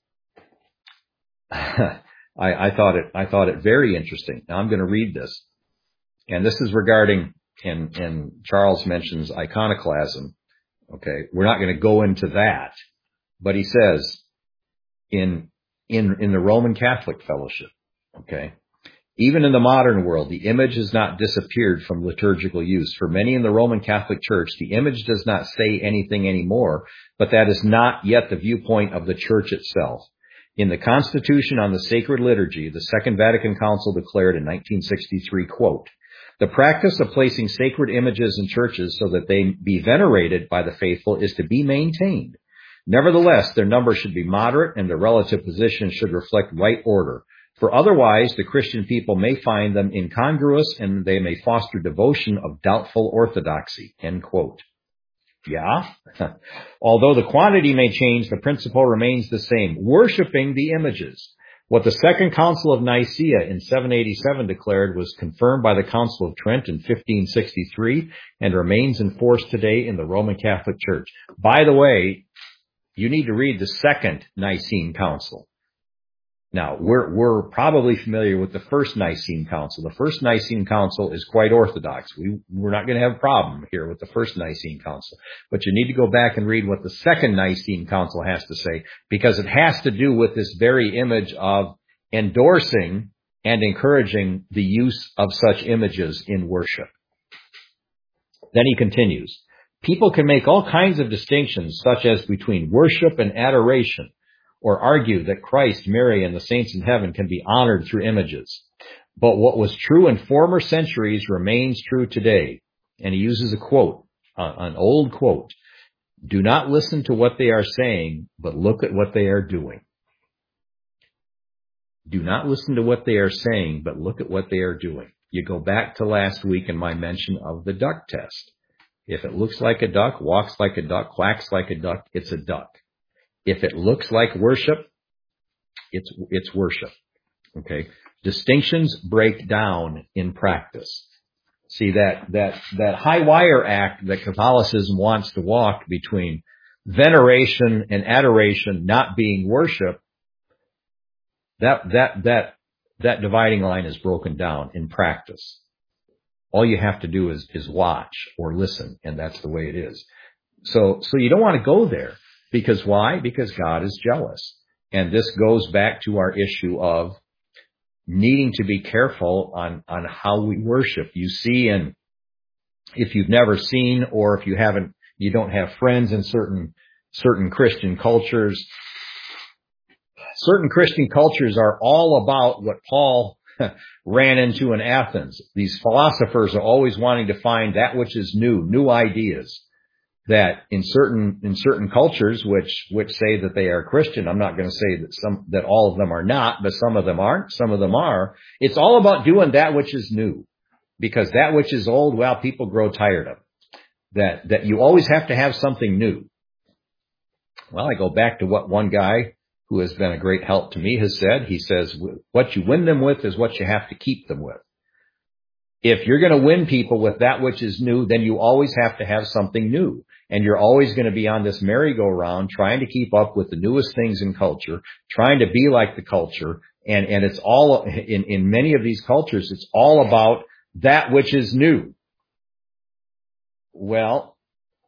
I thought it very interesting. Now I'm going to read this. And this is regarding, and Charles mentions iconoclasm. Okay. We're not going to go into that, but he says in the Roman Catholic Fellowship, okay, even in the modern world, the image has not disappeared from liturgical use. For many in the Roman Catholic Church, the image does not say anything anymore, but that is not yet the viewpoint of the Church itself. In the Constitution on the Sacred Liturgy, the Second Vatican Council declared in 1963, quote, the practice of placing sacred images in churches so that they be venerated by the faithful is to be maintained. Nevertheless, their number should be moderate and their relative position should reflect right order. For otherwise, the Christian people may find them incongruous and they may foster devotion of doubtful orthodoxy, end quote. Yeah. Although the quantity may change, the principle remains the same, worshiping the images. What the Second Council of Nicaea in 787 declared was confirmed by the Council of Trent in 1563 and remains in force today in the Roman Catholic Church. By the way, you need to read the Second Nicene Council. Now, we're probably familiar with the First Nicene Council. The First Nicene Council is quite orthodox. We're not going to have a problem here with the First Nicene Council. But you need to go back and read what the Second Nicene Council has to say, because it has to do with this very image of endorsing and encouraging the use of such images in worship. Then he continues, people can make all kinds of distinctions, such as between worship and adoration, or argue that Christ, Mary, and the saints in heaven can be honored through images. But what was true in former centuries remains true today. And he uses a quote, an old quote. Do not listen to what they are saying, but look at what they are doing. Do not listen to what they are saying, but look at what they are doing. You go back to last week in my mention of the duck test. If it looks like a duck, walks like a duck, quacks like a duck, it's a duck. If it looks like worship, it's worship. Okay. Distinctions break down in practice. See, that high wire act that Catholicism wants to walk between veneration and adoration not being worship, that dividing line is broken down in practice. All you have to do is watch or listen, and that's the way it is. So you don't want to go there. Because why? Because God is jealous. And this goes back to our issue of needing to be careful on how we worship. You see in if you've never seen, or if you don't have friends in certain Christian cultures. Certain Christian cultures are all about what Paul ran into in Athens. These philosophers are always wanting to find that which is new ideas. That in certain cultures, which say that they are Christian, I'm not going to say that all of them are not, but some of them aren't, some of them are. It's all about doing that which is new, because that which is old, well, people grow tired of it. That you always have to have something new. Well, I go back to what one guy who has been a great help to me has said. He says, what you win them with is what you have to keep them with. If you're going to win people with that which is new, then you always have to have something new. And you're always going to be on this merry-go-round trying to keep up with the newest things in culture, trying to be like the culture. And it's all, in many of these cultures, it's all about that which is new. Well,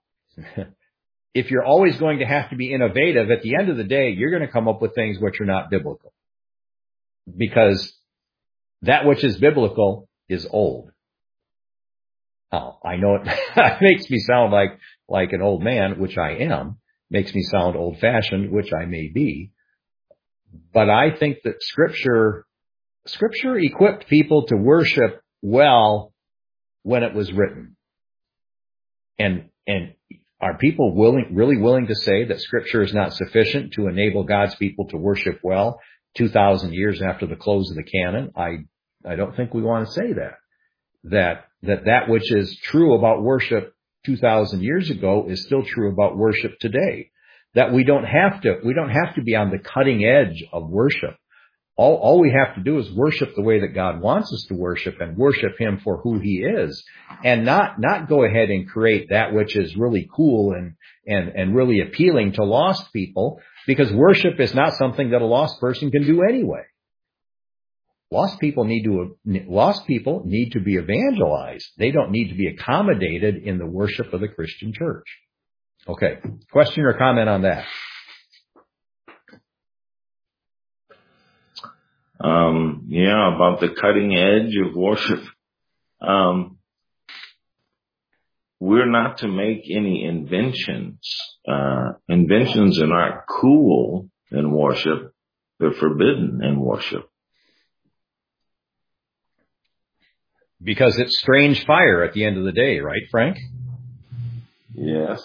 if you're always going to have to be innovative, at the end of the day, you're going to come up with things which are not biblical. Because that which is biblical is old. Oh, I know it makes me sound like an old man, which I am, makes me sound old-fashioned, which I may be. But I think that Scripture equipped people to worship well when it was written. And are people really willing to say that Scripture is not sufficient to enable God's people to worship well 2,000 years after the close of the canon? I don't think we want to say that which is true about worship 2,000 years ago is still true about worship today. That we don't have to be on the cutting edge of worship. All we have to do is worship the way that God wants us to worship, and worship Him for who He is, and not go ahead and create that which is really cool and really appealing to lost people, because worship is not something that a lost person can do anyway. Lost people need to be evangelized. They don't need to be accommodated in the worship of the Christian church. Okay. Question or comment on that? About the cutting edge of worship. We're not to make any inventions. Inventions are not cool in worship. They're forbidden in worship. Because it's strange fire at the end of the day, right, Frank? Yes.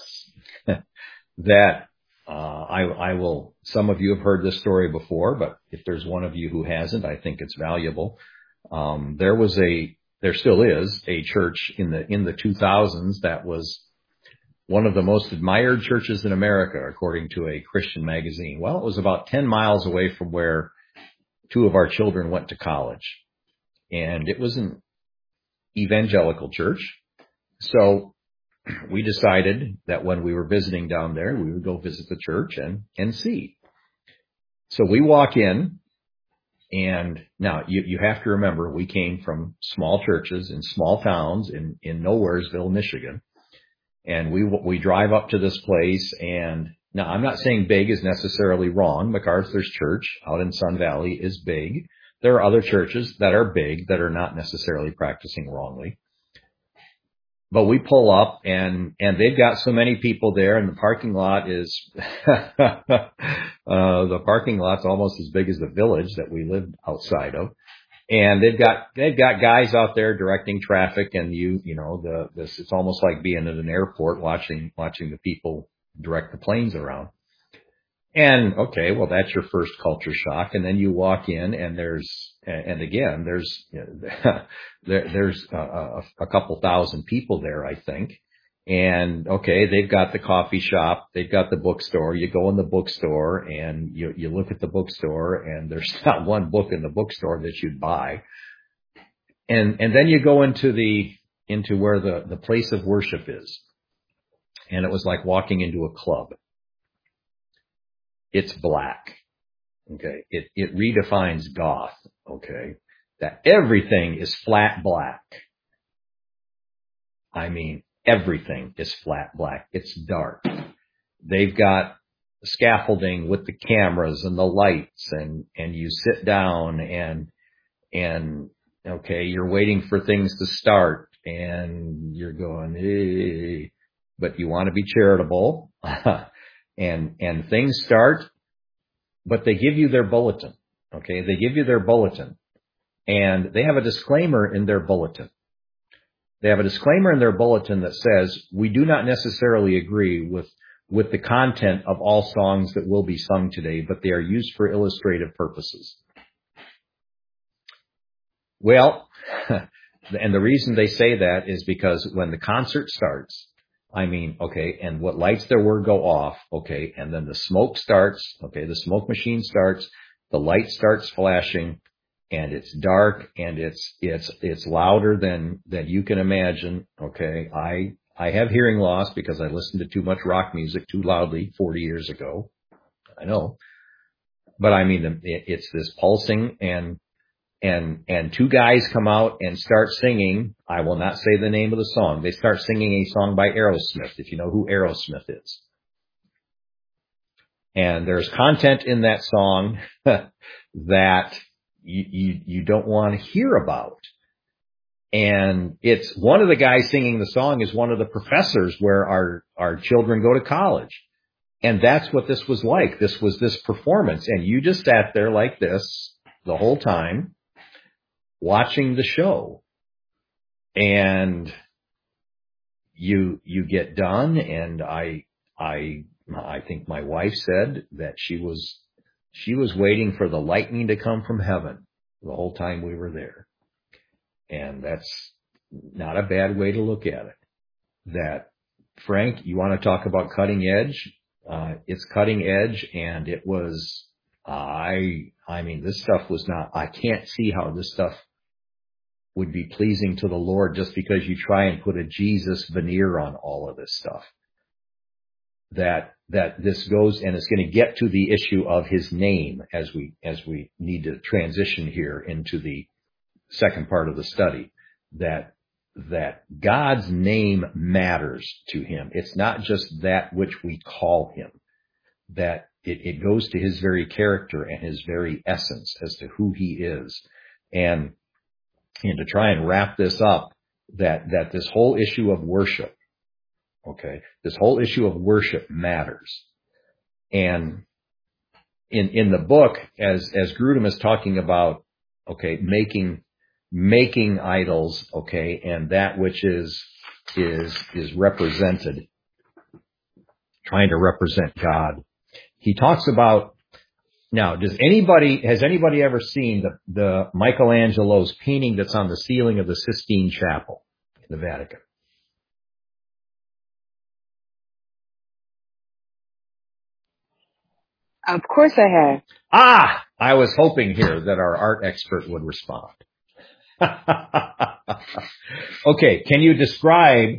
I will, some of you have heard this story before, but if there's one of you who hasn't, I think it's valuable. There still is a church in the 2000s that was one of the most admired churches in America, according to a Christian magazine. Well, it was about 10 miles away from where two of our children went to college. And it was an evangelical church. So we decided that when we were visiting down there, we would go visit the church and see. So we walk in, and now you have to remember, we came from small churches in small towns in Nowheresville, Michigan. And we drive up to this place, and now I'm not saying big is necessarily wrong. MacArthur's church out in Sun Valley is big. There are other churches that are big that are not necessarily practicing wrongly. But we pull up, and they've got so many people there, and the parking lot is the parking lot's almost as big as the village that we lived outside of. And they've got guys out there directing traffic, and it's almost like being at an airport watching the people direct the planes around. And okay, well, that's your first culture shock, and then you walk in, and there's a couple thousand people there, I think. And okay, they've got the coffee shop, they've got the bookstore. You go in the bookstore, and you look at the bookstore, and there's not one book in the bookstore that you'd buy. And then you go into where the place of worship is, and it was like walking into a club. It's black. Okay. It redefines goth. Okay. That everything is flat black. I mean, everything is flat black. It's dark. They've got scaffolding with the cameras and the lights, and you sit down and okay, you're waiting for things to start, and you're going, hey, but you want to be charitable, and things start, but they give you their bulletin. Okay, they give you their bulletin, and they have a disclaimer in their bulletin. They have a disclaimer in their bulletin that says, we do not necessarily agree with the content of all songs that will be sung today, but they are used for illustrative purposes. Well, and the reason they say that is because when the concert starts, okay, and what lights there were go off, okay, and then the smoke starts, okay, the smoke machine starts, the light starts flashing, and it's dark, and it's louder than you can imagine, okay. I have hearing loss because I listened to too much rock music too loudly 40 years ago. I know. But it's this pulsing, and two guys come out and start singing. I will not say the name of the song. They start singing a song by Aerosmith, if you know who Aerosmith is. And there's content in that song that you don't want to hear about. And it's one of the guys singing the song is one of the professors where our children go to college. And that's what this was like. This was this performance. And you just sat there like this the whole time watching the show. And you get done. And I think my wife said that she was waiting for the lightning to come from heaven the whole time we were there. And that's not a bad way to look at it. That, Frank, you want to talk about cutting edge? It's cutting edge, and it was, this stuff was not, I can't see how this stuff would be pleasing to the Lord just because you try and put a Jesus veneer on all of this stuff. That this goes, and it's going to get to the issue of his name as we need to transition here into the second part of the study, that God's name matters to him. It's not just that which we call him, that it goes to his very character and his very essence as to who he is. And to try and wrap this up, that this whole issue of worship, okay, this whole issue of worship matters. And in the book, as Grudem is talking about, okay, making idols, okay, and that which is represented, trying to represent God. He talks about, now, has anybody ever seen the Michelangelo's painting that's on the ceiling of the Sistine Chapel in the Vatican? Of course I have. I was hoping here that our art expert would respond. Okay, can you describe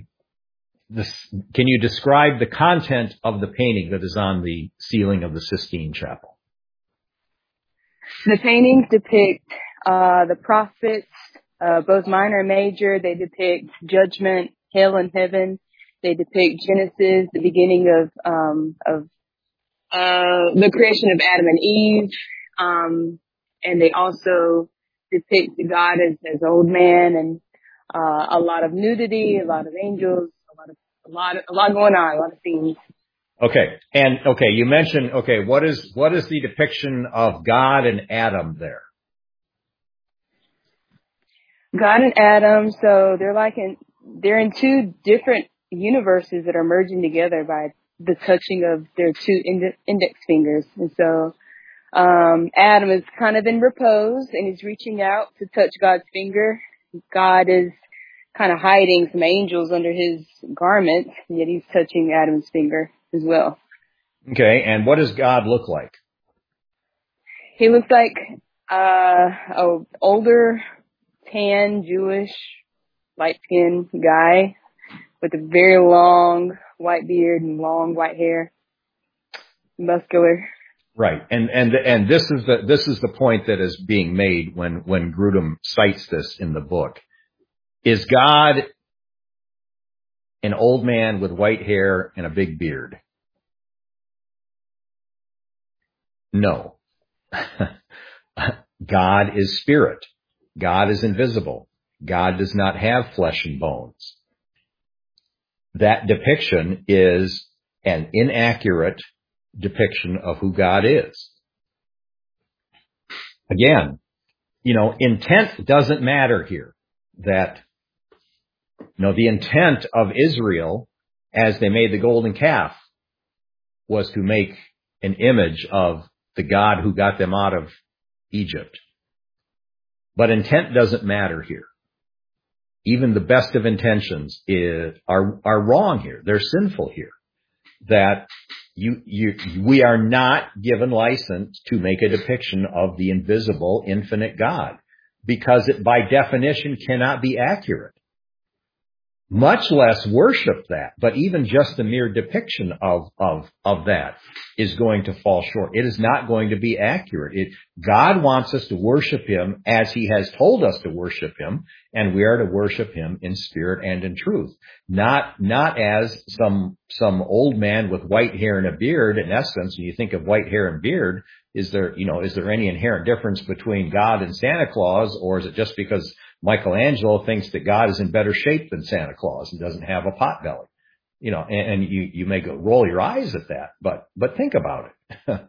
the content of the painting that is on the ceiling of the Sistine Chapel? The paintings depict the prophets, both minor and major. They depict judgment, hell and heaven. They depict Genesis, the beginning of the creation of Adam and Eve. And they also depict God as old man, and a lot of nudity, a lot of angels, a lot going on, a lot of things. Okay. And okay, you mentioned, okay, what is the depiction of God and Adam there? God and Adam, so they're in two different universes that are merging together by the touching of their two index fingers. And so Adam is kind of in repose, and he's reaching out to touch God's finger. God is kind of hiding some angels under his garment, and yet he's touching Adam's finger as well. Okay, and what does God look like? He looks like an older, tan, Jewish, light-skinned guy with a very long white beard and long white hair, muscular. Right, and this is the point that is being made when Grudem cites this in the book. Is God an old man with white hair and a big beard? No. God is spirit. God is invisible. God does not have flesh and bones. That depiction is an inaccurate depiction of who God is. Again, intent doesn't matter here. That, the intent of Israel as they made the golden calf was to make an image of the God who got them out of Egypt. But intent doesn't matter here. Even the best intentions are wrong here. They're sinful here. That we are not given license to make a depiction of the invisible, infinite God, because it by definition cannot be accurate. Much less worship that, but even just the mere depiction of that is going to fall short. It is not going to be accurate. God wants us to worship Him as He has told us to worship Him, and we are to worship Him in spirit and in truth. Not as some old man with white hair and a beard. In essence, when you think of white hair and beard, is there any inherent difference between God and Santa Claus, or is it just because Michelangelo thinks that God is in better shape than Santa Claus and doesn't have a pot belly? And you may roll your eyes at that, but think about it.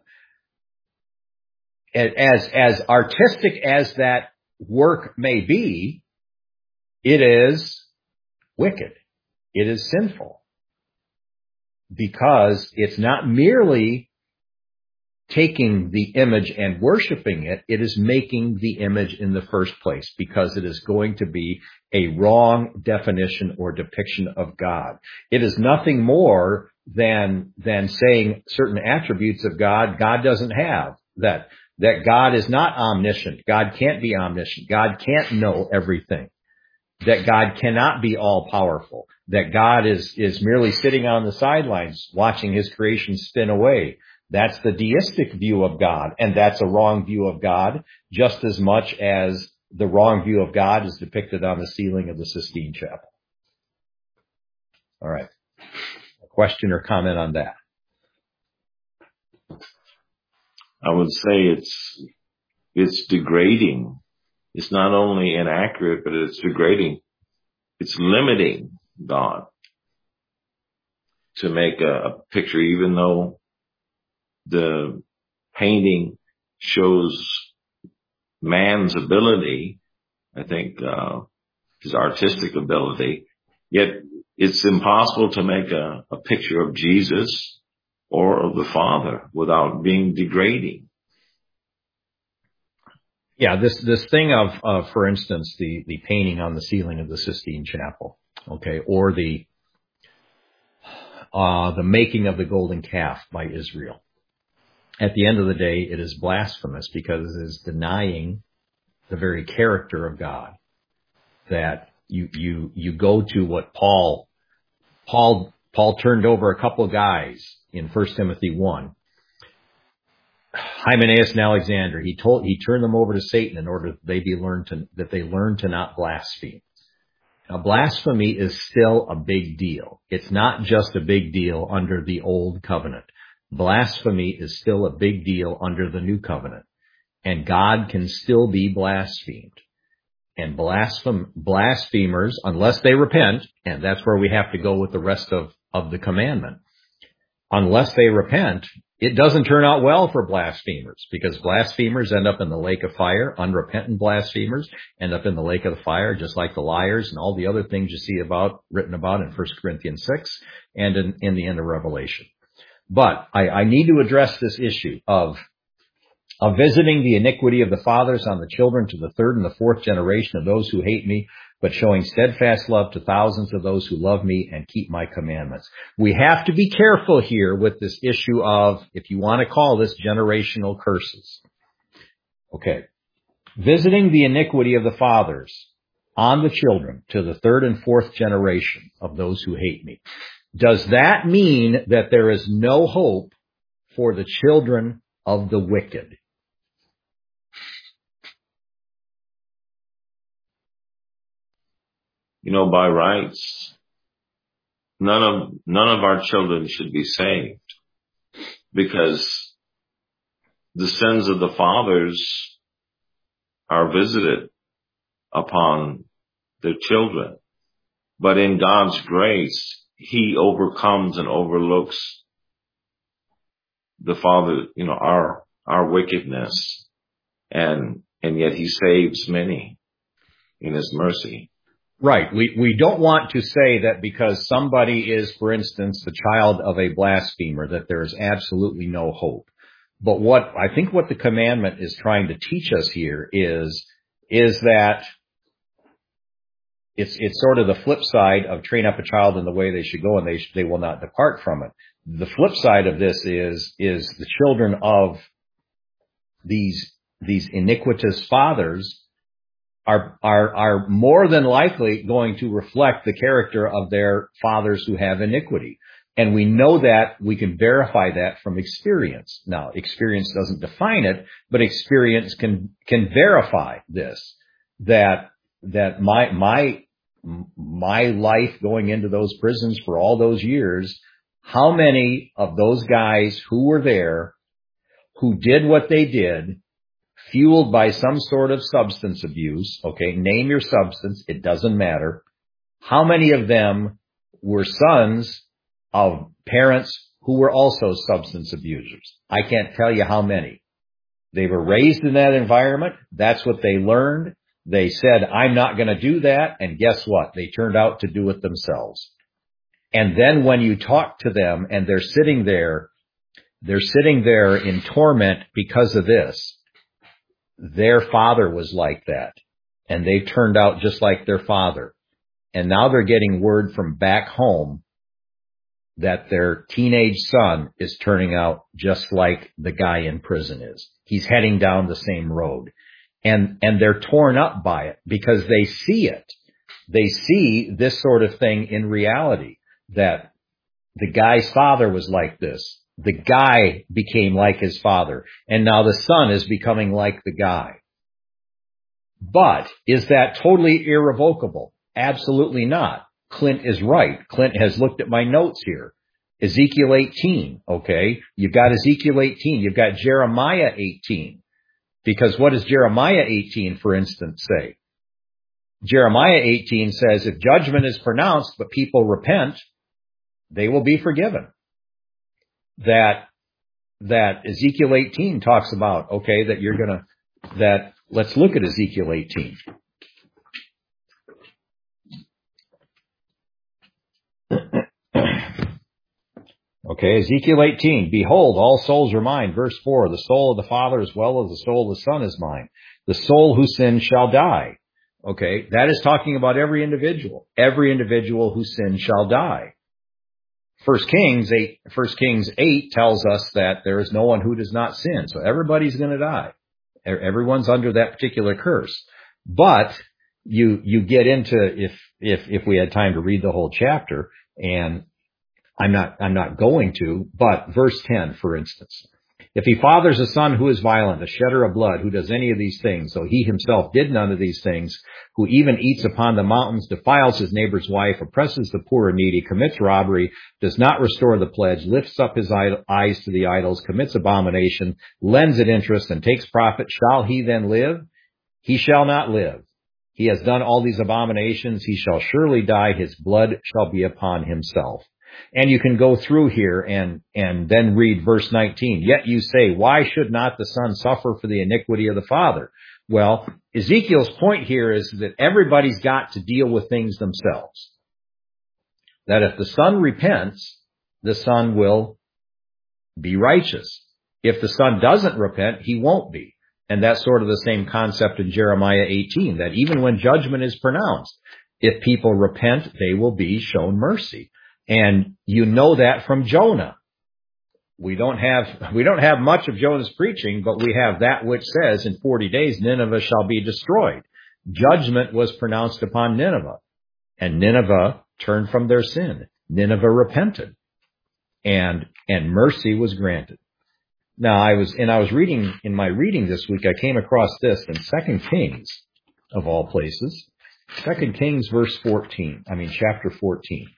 As artistic as that work may be, it is wicked. It is sinful. Because it's not merely taking the image and worshiping it, it is making the image in the first place, because it is going to be a wrong definition or depiction of God. It is nothing more than saying certain attributes of God doesn't have. That God is not omniscient. God can't be omniscient. God can't know everything. That God cannot be all powerful. That God is merely sitting on the sidelines watching His creation spin away. That's the deistic view of God, and that's a wrong view of God, just as much as the wrong view of God is depicted on the ceiling of the Sistine Chapel. All right. A question or comment on that? I would say it's degrading. It's not only inaccurate, but it's degrading. It's limiting God to make a picture, even though the painting shows man's ability, I think, his artistic ability, yet it's impossible to make a picture of Jesus or of the Father without being degrading. Yeah, this thing of, for instance, the painting on the ceiling of the Sistine Chapel, okay, or the making of the golden calf by Israel. At the end of the day, it is blasphemous because it is denying the very character of God. That you go to what Paul turned over a couple of guys in 1 Timothy 1. Hymenaeus and Alexander, he turned them over to Satan in order that they learn to not blaspheme. Now, blasphemy is still a big deal. It's not just a big deal under the old covenant. Blasphemy is still a big deal under the new covenant. And God can still be blasphemed. And blasphemers, unless they repent, and that's where we have to go with the rest of the commandment. Unless they repent, it doesn't turn out well for blasphemers, because blasphemers end up in the lake of fire. Unrepentant blasphemers end up in the lake of the fire, just like the liars and all the other things you see written about in 1 Corinthians 6 and in the end of Revelation. But I need to address this issue of visiting the iniquity of the fathers on the children to the third and the fourth generation of those who hate me, but showing steadfast love to thousands of those who love me and keep my commandments. We have to be careful here with this issue of, if you want to call this, generational curses. Okay. Visiting the iniquity of the fathers on the children to the third and fourth generation of those who hate me. Does that mean that there is no hope for the children of the wicked? By rights, none of our children should be saved, because the sins of the fathers are visited upon their children. But in God's grace, he overcomes and overlooks the Father, our wickedness. And yet he saves many in his mercy. Right. We don't want to say that because somebody is, for instance, the child of a blasphemer, that there is absolutely no hope. But what the commandment is trying to teach us here is that it's sort of the flip side of train up a child in the way they should go and they will not depart from it. The flip side of this is the children of these iniquitous fathers are more than likely going to reflect the character of their fathers who have iniquity. And we know that, we can verify that from experience. Now, experience doesn't define it, but experience can verify this, that my life going into those prisons for all those years, how many of those guys who were there, who did what they did, fueled by some sort of substance abuse, okay, name your substance, it doesn't matter. How many of them were sons of parents who were also substance abusers? I can't tell you how many. They were raised in that environment. That's what they learned. They said, I'm not going to do that. And guess what? They turned out to do it themselves. And then when you talk to them and they're sitting there in torment because of this. Their father was like that, and they turned out just like their father. And now they're getting word from back home that their teenage son is turning out just like the guy in prison is. He's heading down the same road. And they're torn up by it because they see it. They see this sort of thing in reality, that the guy's father was like this. The guy became like his father, and now the son is becoming like the guy. But is that totally irrevocable? Absolutely not. Clint is right. Clint has looked at my notes here. Ezekiel 18, okay? You've got Ezekiel 18. You've got Jeremiah 18. Because what does Jeremiah 18, for instance, say? Jeremiah 18 says, if judgment is pronounced but people repent, they will be forgiven. That Ezekiel 18 talks about, okay, let's look at Ezekiel 18. Okay, Ezekiel 18, behold, all souls are mine. Verse 4, the soul of the Father as well as the soul of the Son is mine. The soul who sins shall die. Okay, that is talking about every individual. Every individual who sins shall die. 1 Kings 8 tells us that there is no one who does not sin. So everybody's going to die. Everyone's under that particular curse. But you get into, if we had time to read the whole chapter, and I'm not going to, but verse 10, for instance. If he fathers a son who is violent, a shedder of blood, who does any of these things, though he himself did none of these things, who even eats upon the mountains, defiles his neighbor's wife, oppresses the poor and needy, commits robbery, does not restore the pledge, lifts up his eyes to the idols, commits abomination, lends at interest, and takes profit, shall he then live? He shall not live. He has done all these abominations. He shall surely die. His blood shall be upon himself. And you can go through here and then read verse 19. Yet you say, why should not the son suffer for the iniquity of the father? Well, Ezekiel's point here is that everybody's got to deal with things themselves. That if the son repents, the son will be righteous. If the son doesn't repent, he won't be. And that's sort of the same concept in Jeremiah 18, that even when judgment is pronounced, if people repent, they will be shown mercy. And you know that from Jonah. We don't have much of Jonah's preaching, but we have that which says in 40 days Nineveh shall be destroyed. Judgment was pronounced upon Nineveh, and Nineveh turned from their sin. Nineveh repented, and mercy was granted. Now I was reading in my reading this week, I came across this in 2 Kings of all places. 2 Kings chapter 14.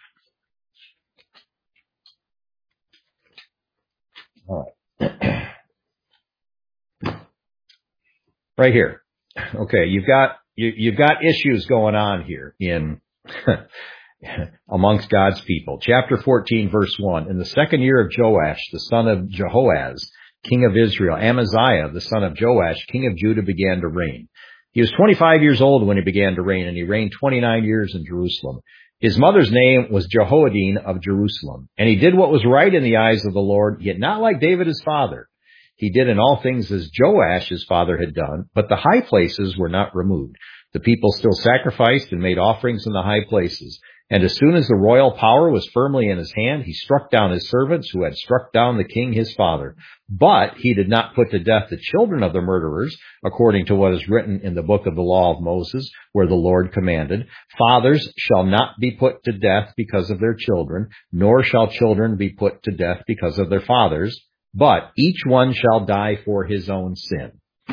All right. Right here. Okay, you've got you've got issues going on here in amongst God's people. Chapter 14, verse 1. In the second year of Joash, the son of Jehoaz, king of Israel, Amaziah, the son of Joash, king of Judah, began to reign. He was 25 years old when he began to reign, and he reigned 29 years in Jerusalem. His mother's name was Jehoadin of Jerusalem. And he did what was right in the eyes of the Lord, yet not like David his father. He did in all things as Joash his father had done, but the high places were not removed. The people still sacrificed and made offerings in the high places. And as soon as the royal power was firmly in his hand, he struck down his servants who had struck down the king his father. But he did not put to death the children of the murderers, according to what is written in the book of the law of Moses, where the Lord commanded, fathers shall not be put to death because of their children, nor shall children be put to death because of their fathers, but each one shall die for his own sin.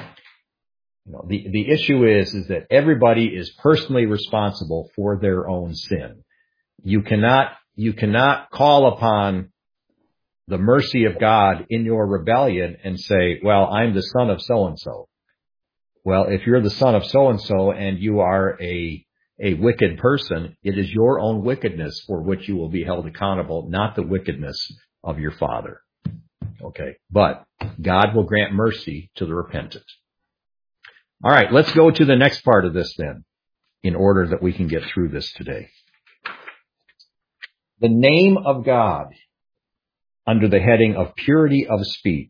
The issue is that everybody is personally responsible for their own sin. You cannot call upon the mercy of God in your rebellion and say, well, I'm the son of so-and-so. Well, if you're the son of so-and-so and you are a wicked person, it is your own wickedness for which you will be held accountable, not the wickedness of your father. Okay. But God will grant mercy to the repentant. All right. Let's go to the next part of this then, in order that we can get through this today. The name of God under the heading of purity of speech.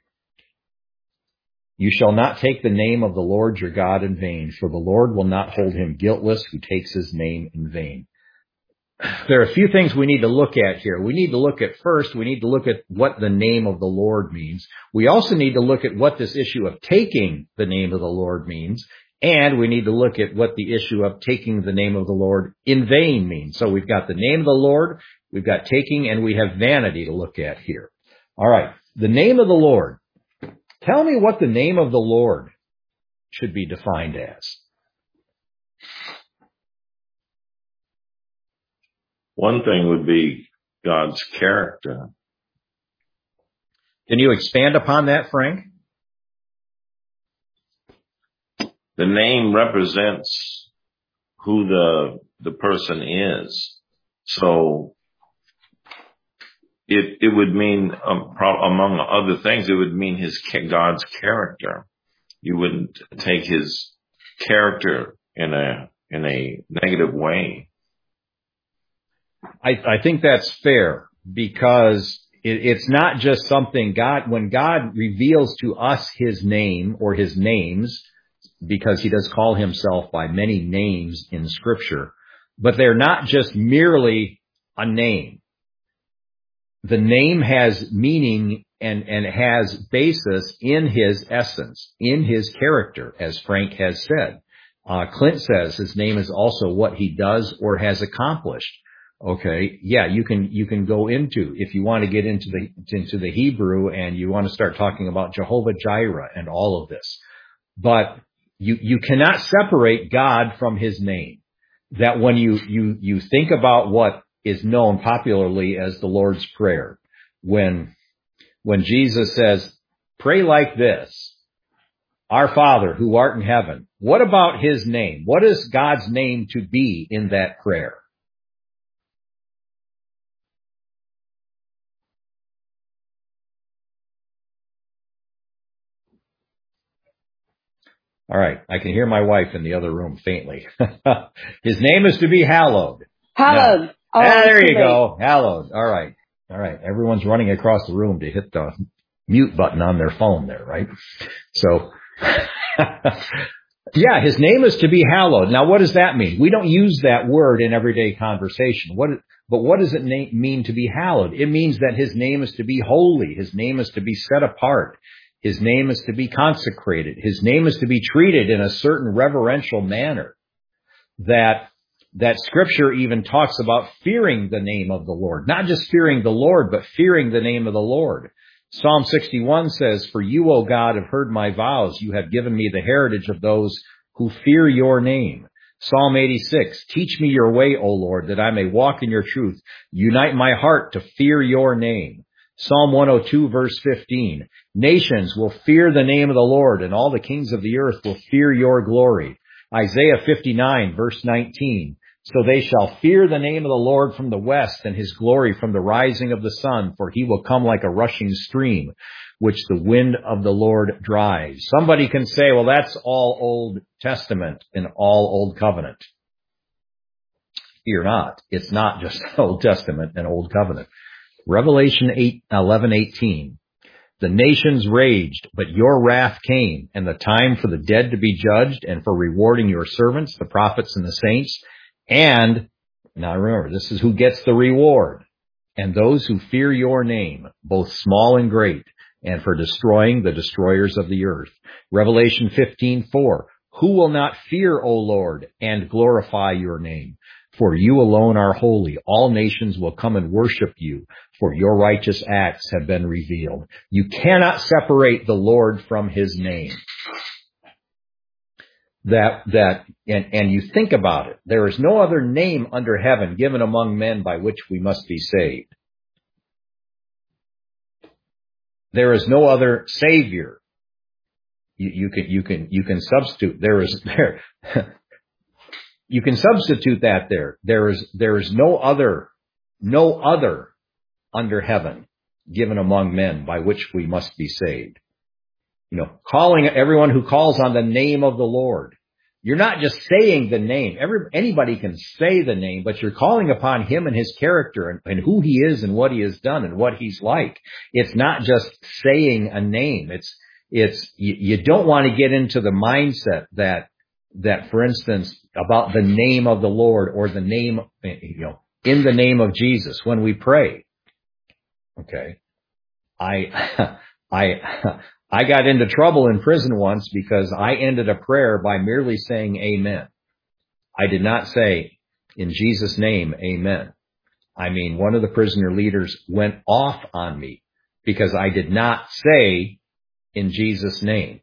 You shall not take the name of the Lord your God in vain, for the Lord will not hold him guiltless who takes his name in vain. There are a few things we need to look at here. We need to look at what the name of the Lord means. We also need to look at what this issue of taking the name of the Lord means. And we need to look at what the issue of taking the name of the Lord in vain means. So we've got the name of the Lord, we've got taking, and we have vanity to look at here. All right. The name of the Lord. Tell me what the name of the Lord should be defined as. One thing would be God's character. Can you expand upon that, Frank? The name represents who the person is. So it would mean, among other things, it would mean God's character. You wouldn't take his character in a negative way. I think that's fair, because it's not just something when God reveals to us his name or his names, because he does call himself by many names in Scripture, but they're not just merely a name. The name has meaning and has basis in his essence, in his character, as Frank has said. Clint says his name is also what he does or has accomplished. Okay, yeah, you can go into, if you want to get into the Hebrew and you want to start talking about Jehovah Jireh and all of this, but you cannot separate God from his name. That when you think about what is known popularly as the Lord's Prayer, when Jesus says, pray like this, our Father who art in heaven, what about his name? What is God's name to be in that prayer? All right. I can hear my wife in the other room faintly. His name is to be hallowed. Hallowed. There you go. Hallowed. All right. Everyone's running across the room to hit the mute button on their phone there, right? So, yeah, his name is to be hallowed. Now, what does that mean? We don't use that word in everyday conversation. But what does it mean to be hallowed? It means that his name is to be holy. His name is to be set apart. His name is to be consecrated. His name is to be treated in a certain reverential manner. That Scripture even talks about fearing the name of the Lord. Not just fearing the Lord, but fearing the name of the Lord. Psalm 61 says, for you, O God, have heard my vows. You have given me the heritage of those who fear your name. Psalm 86, teach me your way, O Lord, that I may walk in your truth. Unite my heart to fear your name. Psalm 102, verse 15, nations will fear the name of the Lord, and all the kings of the earth will fear your glory. Isaiah 59, verse 19. So they shall fear the name of the Lord from the west, and his glory from the rising of the sun, for he will come like a rushing stream, which the wind of the Lord drives. Somebody can say, well, that's all Old Testament and all Old Covenant. Fear not. It's not just Old Testament and Old Covenant. Revelation 11:18. The nations raged, but your wrath came, and the time for the dead to be judged, and for rewarding your servants, the prophets and the saints. And, now remember, this is who gets the reward. And those who fear your name, both small and great, and for destroying the destroyers of the earth. Revelation 15:4. Who will not fear, O Lord, and glorify your name? For you alone are holy. All nations will come and worship you, for your righteous acts have been revealed. You cannot separate the Lord from his name. And you think about it. There is no other name under heaven given among men by which we must be saved. There is no other Savior. You can substitute. You can substitute that there. There is no other under heaven given among men by which we must be saved. Calling everyone who calls on the name of the Lord. You're not just saying the name. Anybody can say the name, but you're calling upon him and his character and who he is and what he has done and what he's like. It's not just saying a name. You don't want to get into the mindset that, for instance, about the name of the Lord or the name, in the name of Jesus when we pray. Okay. I got into trouble in prison once because I ended a prayer by merely saying amen. I did not say, in Jesus' name, amen. I mean, one of the prisoner leaders went off on me because I did not say, in Jesus' name.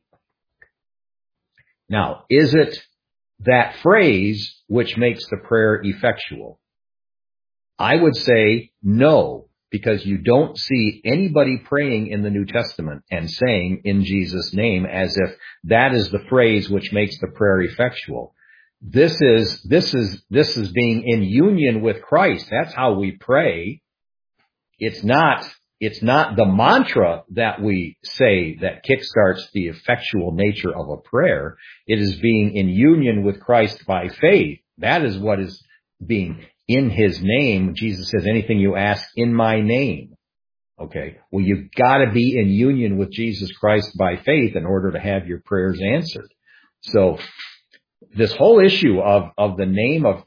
Now, is it that phrase which makes the prayer effectual? I would say no, because you don't see anybody praying in the New Testament and saying in Jesus' name as if that is the phrase which makes the prayer effectual. This is being in union with Christ. That's how we pray. It's not the mantra that we say that kickstarts the effectual nature of a prayer. It is being in union with Christ by faith. That is what is being in his name. Jesus says, anything you ask in my name. Okay. Well, you've got to be in union with Jesus Christ by faith in order to have your prayers answered. So this whole issue of the name of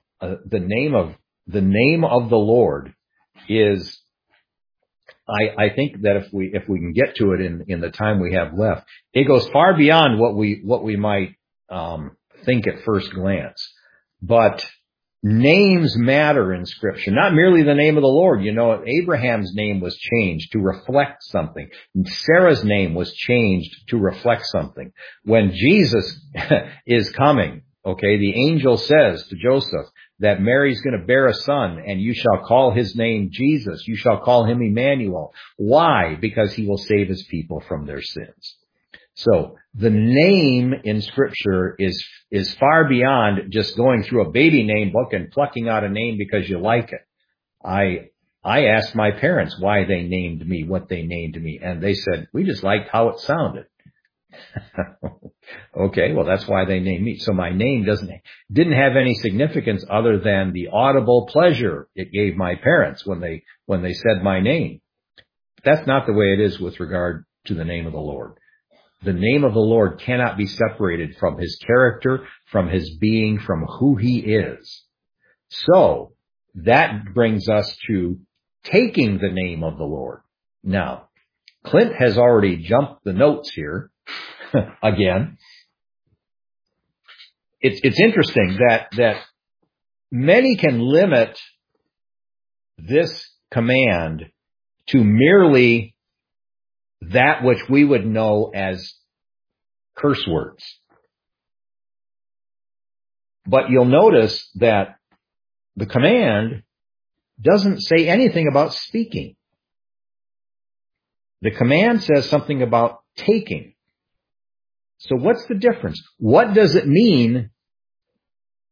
the Lord is, I think that if we can get to it in the time we have left, it goes far beyond what we might think at first glance. But names matter in Scripture, not merely the name of the Lord. Abraham's name was changed to reflect something. Sarah's name was changed to reflect something. When Jesus is coming, okay, the angel says to Joseph that Mary's going to bear a son, and you shall call his name Jesus. You shall call him Emmanuel. Why? Because he will save his people from their sins. So the name in Scripture is far beyond just going through a baby name book and plucking out a name because you like it. I asked my parents why they named me what they named me, and they said, we just liked how it sounded. Okay, well, that's why they named me. So my name didn't have any significance other than the audible pleasure it gave my parents when they said my name. That's not the way it is with regard to the name of the Lord. The name of the Lord cannot be separated from his character, from his being, from who he is. So that brings us to taking the name of the Lord. Now, Clint has already jumped the notes here again. It's interesting that many can limit this command to merely that which we would know as curse words. But you'll notice that the command doesn't say anything about speaking. The command says something about taking. So what's the difference? What does it mean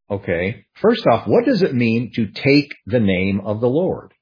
Okay. First off, what does it mean to take the name of the Lord?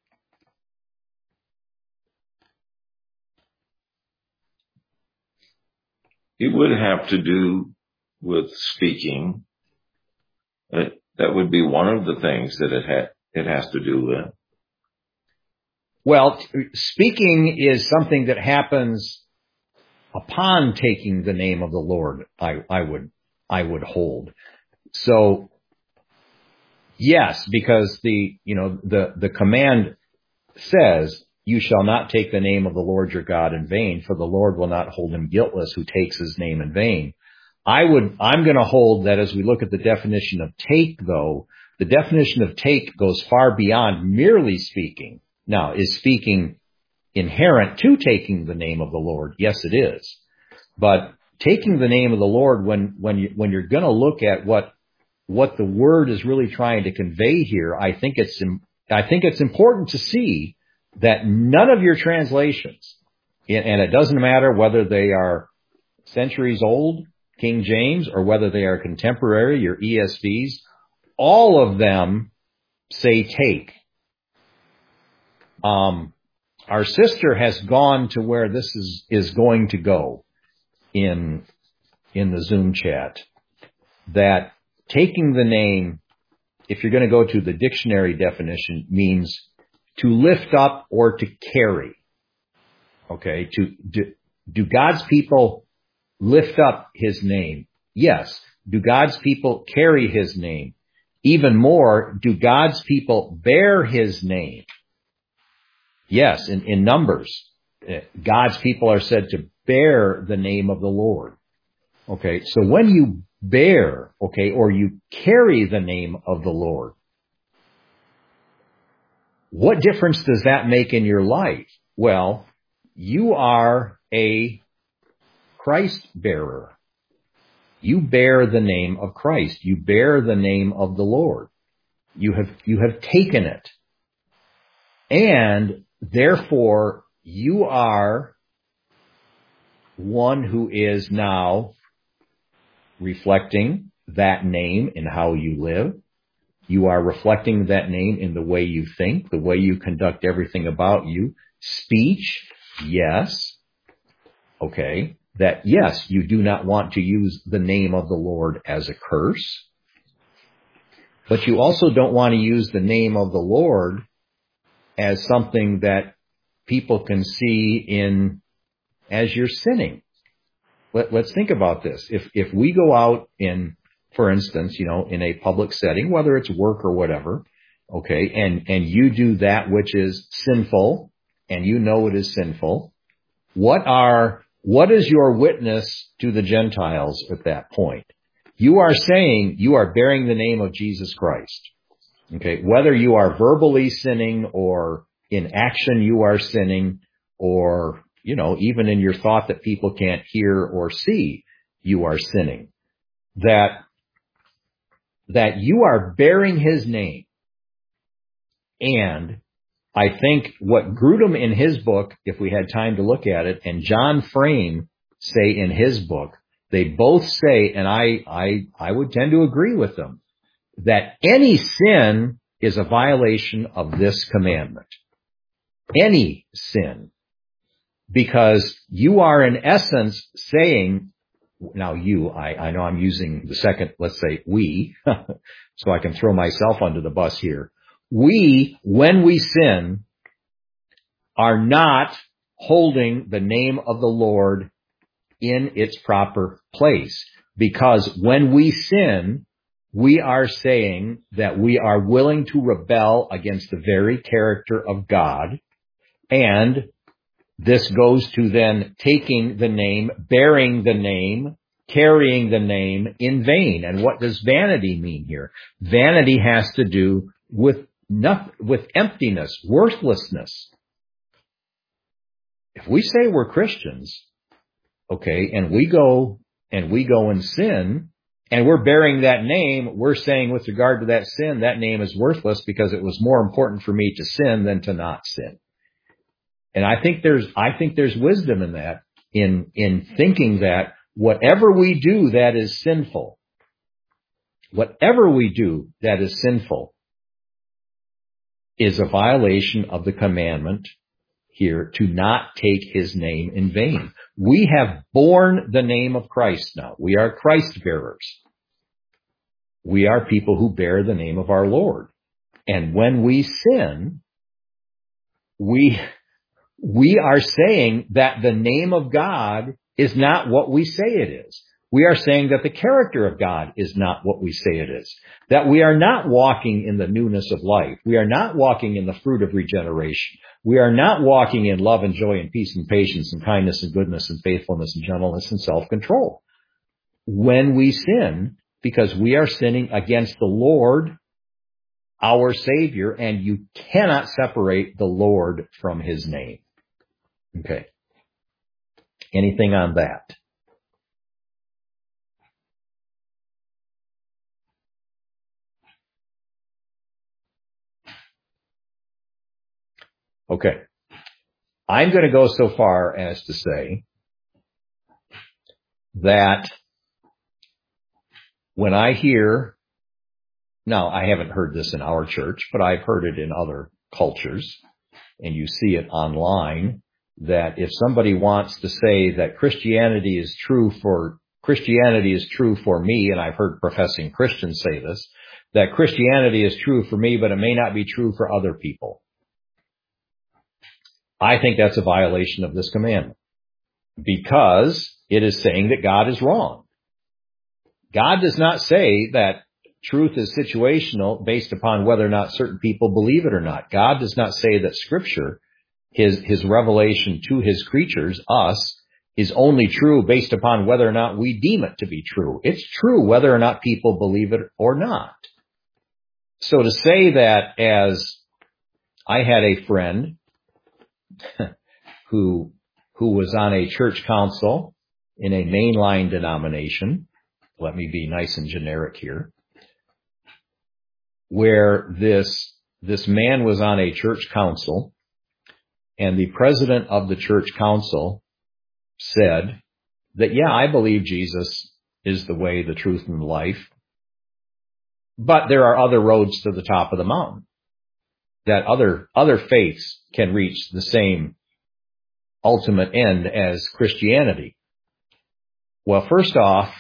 It would have to do with speaking. That would be one of the things that it has to do with. Well, speaking is something that happens upon taking the name of the Lord, I would hold. So, yes, because the command says, "You shall not take the name of the Lord your God in vain, for the Lord will not hold him guiltless who takes his name in vain." I'm going to hold that as we look at the definition of take, though, the definition of take goes far beyond merely speaking. Now, is speaking inherent to taking the name of the Lord? Yes, it is. But taking the name of the Lord, when you're going to look at what the word is really trying to convey here, I think it's important to see that none of your translations, and it doesn't matter whether they are centuries old, King James, or whether they are contemporary, your ESVs, all of them say take. Our sister has gone to where this is going to go in the Zoom chat, that taking the name, if you're going to go to the dictionary definition, means to lift up or to carry. Okay, do God's people lift up his name? Yes. Do God's people carry his name? Even more, do God's people bear his name? Yes, in Numbers, God's people are said to bear the name of the Lord. Okay, so when you bear, okay, or you carry the name of the Lord, what difference does that make in your life? Well, you are a Christ bearer. You bear the name of Christ. You bear the name of the Lord. You have taken it. And therefore, you are one who is now reflecting that name in how you live. You are reflecting that name in the way you think, the way you conduct everything about you. Speech, yes. Okay. That, yes, you do not want to use the name of the Lord as a curse. But you also don't want to use the name of the Lord as something that people can see as you're sinning. Let's think about this. If we go out for instance, in a public setting, whether it's work or whatever, okay, and you do that which is sinful, and you know it is sinful, what is your witness to the Gentiles at that point? You are saying you are bearing the name of Jesus Christ. Okay, whether you are verbally sinning or in action you are sinning, or, even in your thought that people can't hear or see, you are sinning. That you are bearing his name. And I think what Grudem in his book, if we had time to look at it, and John Frame say in his book, they both say, and I would tend to agree with them, that any sin is a violation of this commandment. Any sin. Because you are in essence saying, now I know I'm using the second, let's say we, so I can throw myself under the bus here. We, when we sin, are not holding the name of the Lord in its proper place. Because when we sin, we are saying that we are willing to rebel against the very character of God. And this goes to then taking the name, bearing the name, carrying the name in vain. And what does vanity mean here? Vanity has to do with emptiness, worthlessness. If we say we're Christians, okay, and we go and sin, and we're bearing that name, we're saying with regard to that sin, that name is worthless because it was more important for me to sin than to not sin. And I think there's wisdom in that, in thinking that whatever we do that is sinful, whatever we do that is sinful is a violation of the commandment here to not take his name in vain. We have borne the name of Christ now. We are Christ bearers. We are people who bear the name of our Lord. And when we sin, we are saying that the name of God is not what we say it is. We are saying that the character of God is not what we say it is. That we are not walking in the newness of life. We are not walking in the fruit of regeneration. We are not walking in love and joy and peace and patience and kindness and goodness and faithfulness and gentleness and self-control. When we sin, because we are sinning against the Lord, our Savior, and you cannot separate the Lord from his name. Okay. Anything on that? Okay. I'm going to go so far as to say that when I hear, now I haven't heard this in our church, but I've heard it in other cultures, and you see it online, that if somebody wants to say that Christianity is true for me, and I've heard professing Christians say this, that Christianity is true for me, but it may not be true for other people. I think that's a violation of this commandment, because it is saying that God is wrong. God does not say that truth is situational based upon whether or not certain people believe it or not. God does not say that Scripture, his revelation to his creatures, us, is only true based upon whether or not we deem it to be true. It's true whether or not people believe it or not. So to say that, as I had a friend who was on a church council in a mainline denomination, let me be nice and generic here, where this man was on a church council, and the president of the church council said that, yeah, I believe Jesus is the way, the truth, and the life, but there are other roads to the top of the mountain, that other faiths can reach the same ultimate end as Christianity. Well, first off,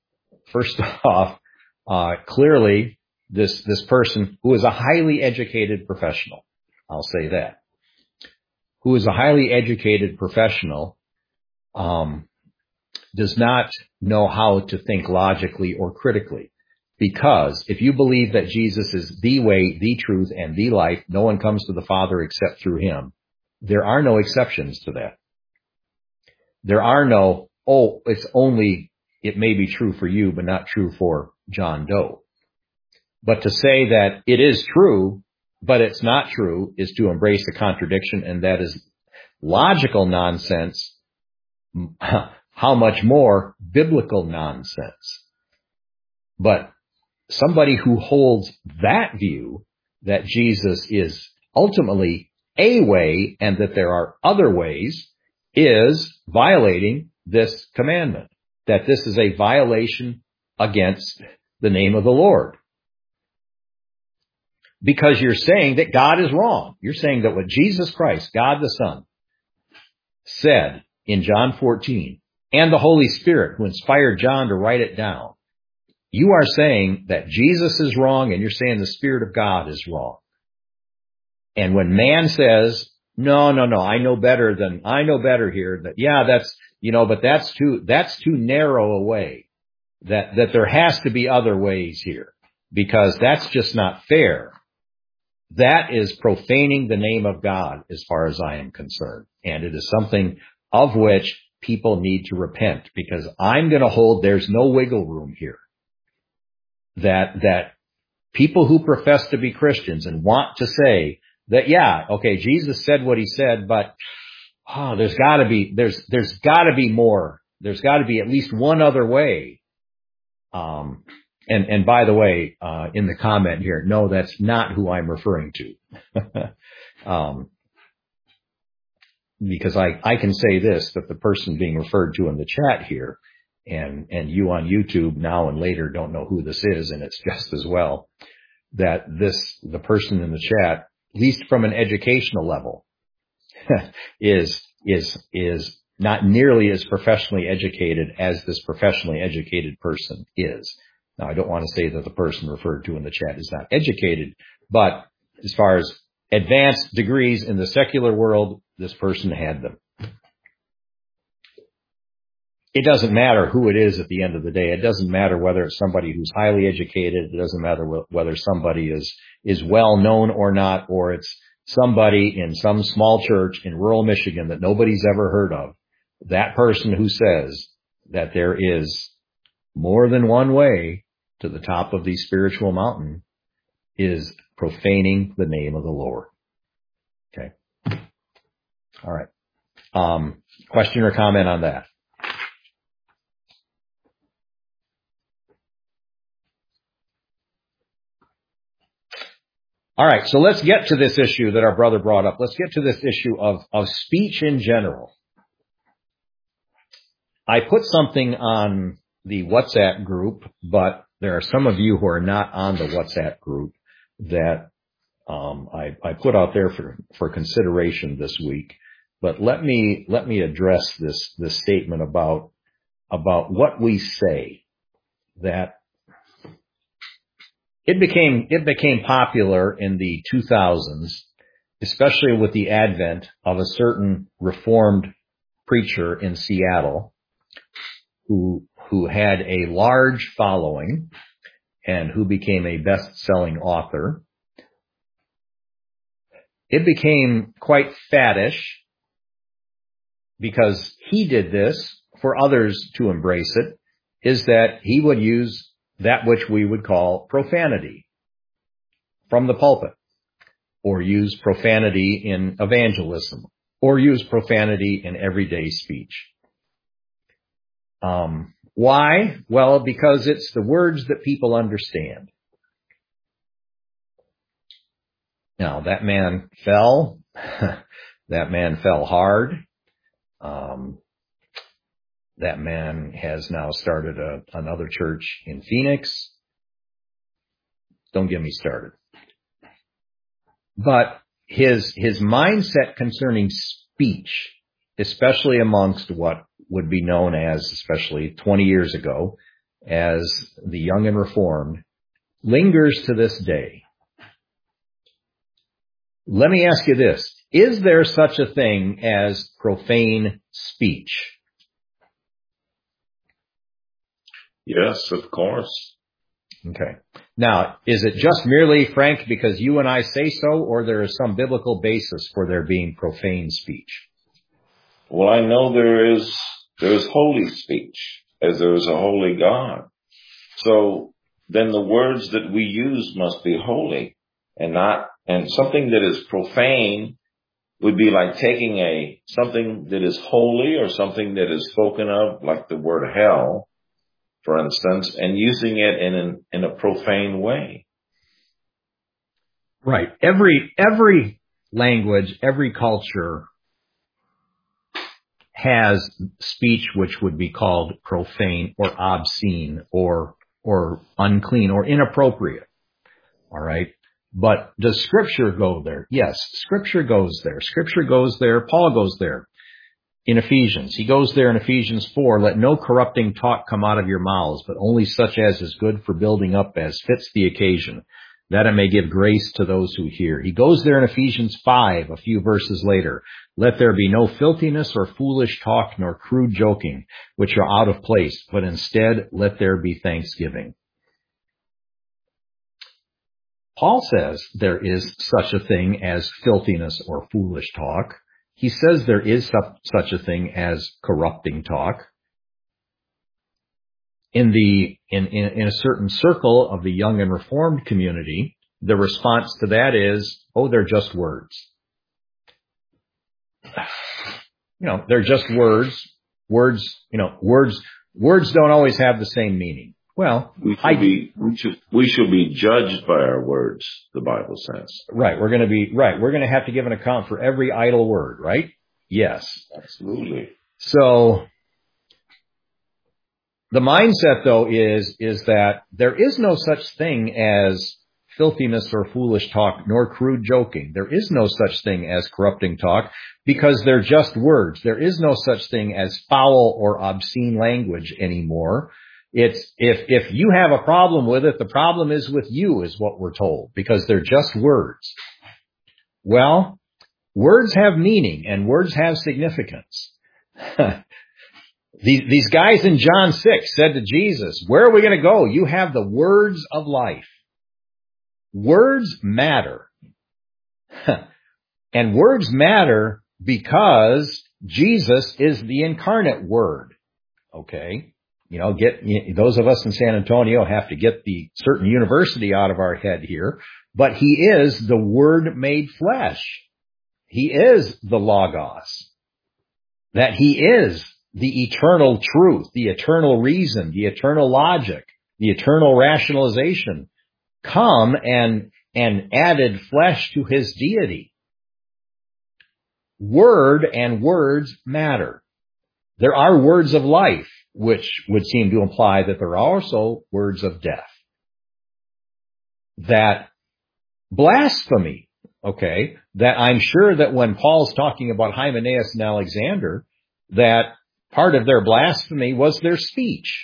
clearly this person, who is a highly educated professional, I'll say that, who is a highly educated professional, does not know how to think logically or critically. Because if you believe that Jesus is the way, the truth, and the life, no one comes to the Father except through him, there are no exceptions to that. There are no, it may be true for you, but not true for John Doe. But to say that it is true, but it's not true, is to embrace the contradiction, and that is logical nonsense. How much more biblical nonsense? But somebody who holds that view, that Jesus is ultimately a way and that there are other ways, is violating this commandment. That this is a violation against the name of the Lord. Because you're saying that God is wrong. You're saying that what Jesus Christ, God the Son, said in John 14, and the Holy Spirit who inspired John to write it down, you are saying that Jesus is wrong, and you're saying the Spirit of God is wrong. And when man says, no, I know better here, that, yeah, that's, but that's too narrow a way, that there has to be other ways here, because that's just not fair. That is profaning the name of God as far as I am concerned. And it is something of which people need to repent, because I'm going to hold there's no wiggle room here. That people who profess to be Christians and want to say that, yeah, okay, Jesus said what he said, but there's got to be more. There's got to be at least one other way. And by the way, in the comment here, no, that's not who I'm referring to. Because I can say this, that the person being referred to in the chat here, and you on YouTube now and later don't know who this is, and it's just as well, that the person in the chat, at least from an educational level, is not nearly as professionally educated as this professionally educated person is. Now, I don't want to say that the person referred to in the chat is not educated, but as far as advanced degrees in the secular world, this person had them. It doesn't matter who it is at the end of the day. It doesn't matter whether it's somebody who's highly educated. It doesn't matter whether somebody is well known or not, or it's somebody in some small church in rural Michigan that nobody's ever heard of. That person who says that there is more than one way to the top of the spiritual mountain is profaning the name of the Lord. Okay. All right. Question or comment on that? All right, so let's get to this issue that our brother brought up. Let's get to this issue of speech in general. I put something on the WhatsApp group, but there are some of you who are not on the WhatsApp group that I put out there for consideration this week. But let me address this statement about what we say, that it became popular in the 2000s, especially with the advent of a certain Reformed preacher in Seattle who had a large following and who became a best-selling author. It became quite faddish because he did this for others to embrace it, is that he would use that which we would call profanity from the pulpit, or use profanity in evangelism, or use profanity in everyday speech. Why? Well, because it's the words that people understand. Now, that man fell. That man fell hard. That man has now started another church in Phoenix. Don't get me started. But his mindset concerning speech, especially amongst what would be known as, especially 20 years ago, as the Young and Reformed, lingers to this day. Let me ask you this. Is there such a thing as profane speech? Yes, of course. Okay. Now, is it just merely, Frank, because you and I say so, or there is some biblical basis for there being profane speech? Well, I know there is holy speech, as there is a holy God. So then the words that we use must be holy and something that is profane would be like taking something that is holy or something that is spoken of, like the word hell, for instance, and using it in a profane way. Right. Every language, every culture has speech which would be called profane or obscene or unclean or inappropriate. All right. But does Scripture go there? Yes, Scripture goes there. Scripture goes there. Paul goes there. In Ephesians, he goes there in Ephesians 4, let no corrupting talk come out of your mouths, but only such as is good for building up as fits the occasion, that it may give grace to those who hear. He goes there in Ephesians 5, a few verses later, let there be no filthiness or foolish talk nor crude joking, which are out of place, but instead let there be thanksgiving. Paul says there is such a thing as filthiness or foolish talk. He says there is such a thing as corrupting talk. In a certain circle of the Young and Reformed community, the response to that is, oh, they're just words. They're just words. Words don't always have the same meaning. Well, we should be judged by our words, the Bible says. Right. We're going to have to give an account for every idle word, right? Yes. Absolutely. So The mindset, though, is that there is no such thing as filthiness or foolish talk, nor crude joking. There is no such thing as corrupting talk, because they're just words. There is no such thing as foul or obscene language anymore. It's, if you have a problem with it, the problem is with you, is what we're told, because they're just words. Well, words have meaning and words have significance. These guys in John 6 said to Jesus, where are we going to go? You have the words of life. Words matter. And words matter because Jesus is the incarnate Word. Okay? Those of us in San Antonio have to get the certain university out of our head here, but He is the Word made flesh. He is the Logos. That He is the eternal truth, the eternal reason, the eternal logic, the eternal rationalization, come and added flesh to His deity. Word and words matter. There are words of life, which would seem to imply that there are also words of death. That blasphemy, okay, that I'm sure that when Paul's talking about Hymenaeus and Alexander, that part of their blasphemy was their speech.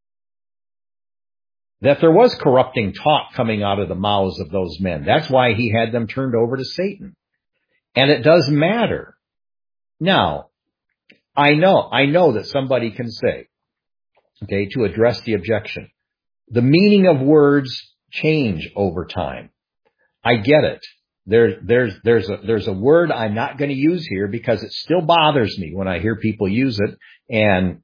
That there was corrupting talk coming out of the mouths of those men. That's why he had them turned over to Satan. And it does matter. Now, I know that somebody can say, okay, to address the objection, the meaning of words change over time. I get it. There's a word I'm not going to use here because it still bothers me when I hear people use it. And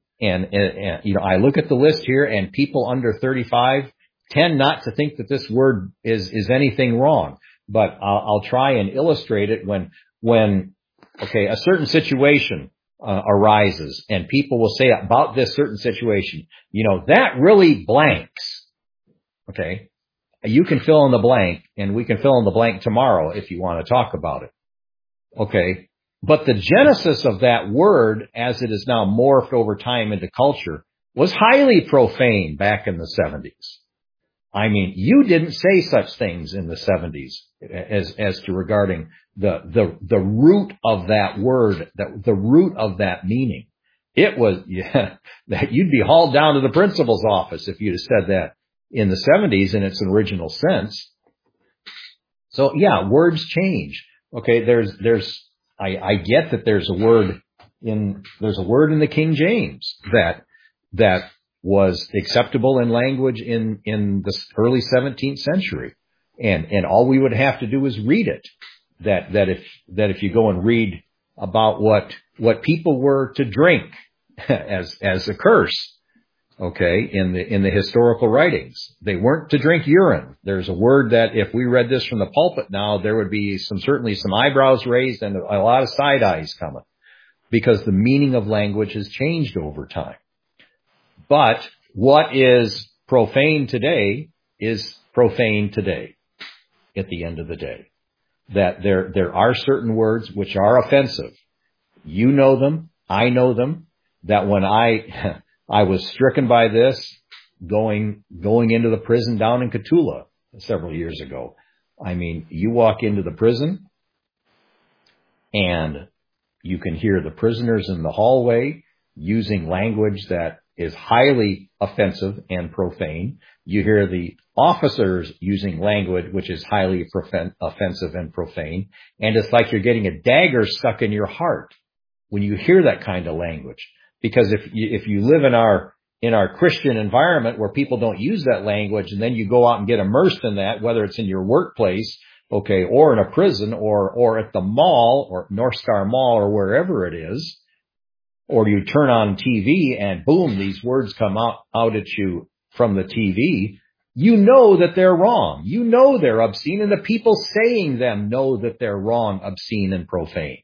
I look at the list here, and people under 35 tend not to think that this word is anything wrong. But I'll try and illustrate it when a certain situation arises, and people will say about this certain situation, that really blanks. Okay. You can fill in the blank, and we can fill in the blank tomorrow if you want to talk about it. Okay. But the genesis of that word, as it is now morphed over time into culture, was highly profane back in the 70s. I mean, you didn't say such things in the 70s as to regarding the root of that word, the root of that meaning. It was, that you'd be hauled down to the principal's office if you'd have said that in the 70s in its original sense. So yeah, words change. Okay, I get that there's a word in the King James that was acceptable in language in the early 17th century. And all we would have to do is read it. That if you go and read about what people were to drink as a curse, okay, in the historical writings, they weren't to drink urine. There's a word that if we read this from the pulpit now, there would be certainly some eyebrows raised and a lot of side eyes coming, because the meaning of language has changed over time. But what is profane today is profane today at the end of the day. That there are certain words which are offensive. You know them. I know them. That when I was stricken by this going into the prison down in Cotulla several years ago. I mean, you walk into the prison and you can hear the prisoners in the hallway using language that is highly offensive and profane. You hear the officers using language which is highly offensive and profane. And it's like you're getting a dagger stuck in your heart when you hear that kind of language. Because if you live in our Christian environment where people don't use that language, and then you go out and get immersed in that, whether it's in your workplace, okay, or in a prison, or at the mall, or North Star Mall, or wherever it is, or you turn on TV and boom, these words come out at you from the TV, you know that they're wrong. You know they're obscene, and the people saying them know that they're wrong, obscene, and profane.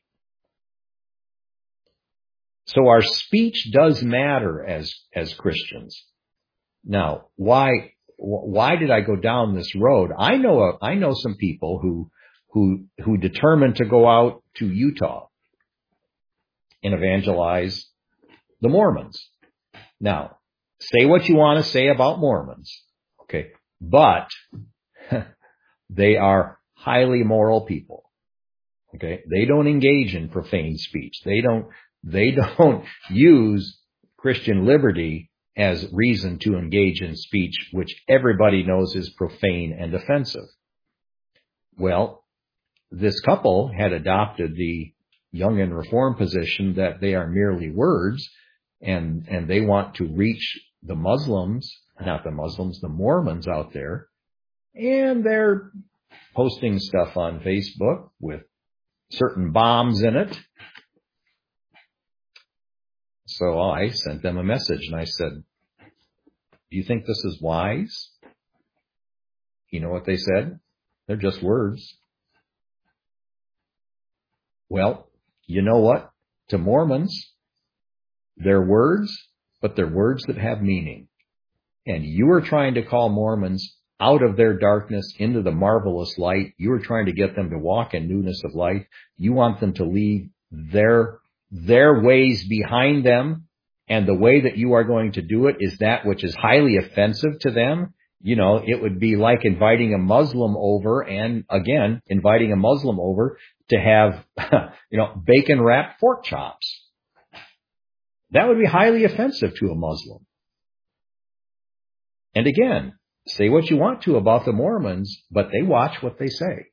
So our speech does matter as Christians. Now, why did I go down this road? I know some people who determined to go out to Utah and evangelize the Mormons. Now, say what you want to say about Mormons. Okay. But they are highly moral people. Okay. They don't engage in profane speech. They don't use Christian liberty as reason to engage in speech, which everybody knows is profane and offensive. Well, this couple had adopted the Young and Reformed position that they are merely words, and they want to reach the Mormons out there, and they're posting stuff on Facebook with certain bombs in it. So I sent them a message and I said, do you think this is wise? You know what they said? They're just words. Well, you know what? To Mormons, they're words, but they're words that have meaning. And you are trying to call Mormons out of their darkness into the marvelous light. You are trying to get them to walk in newness of life. You want them to leave their ways behind them. And the way that you are going to do it is that which is highly offensive to them. You know, it would be like inviting a Muslim over, and again, inviting a Muslim over to have, bacon wrapped pork chops. That would be highly offensive to a Muslim. And again, say what you want to about the Mormons, but they watch what they say.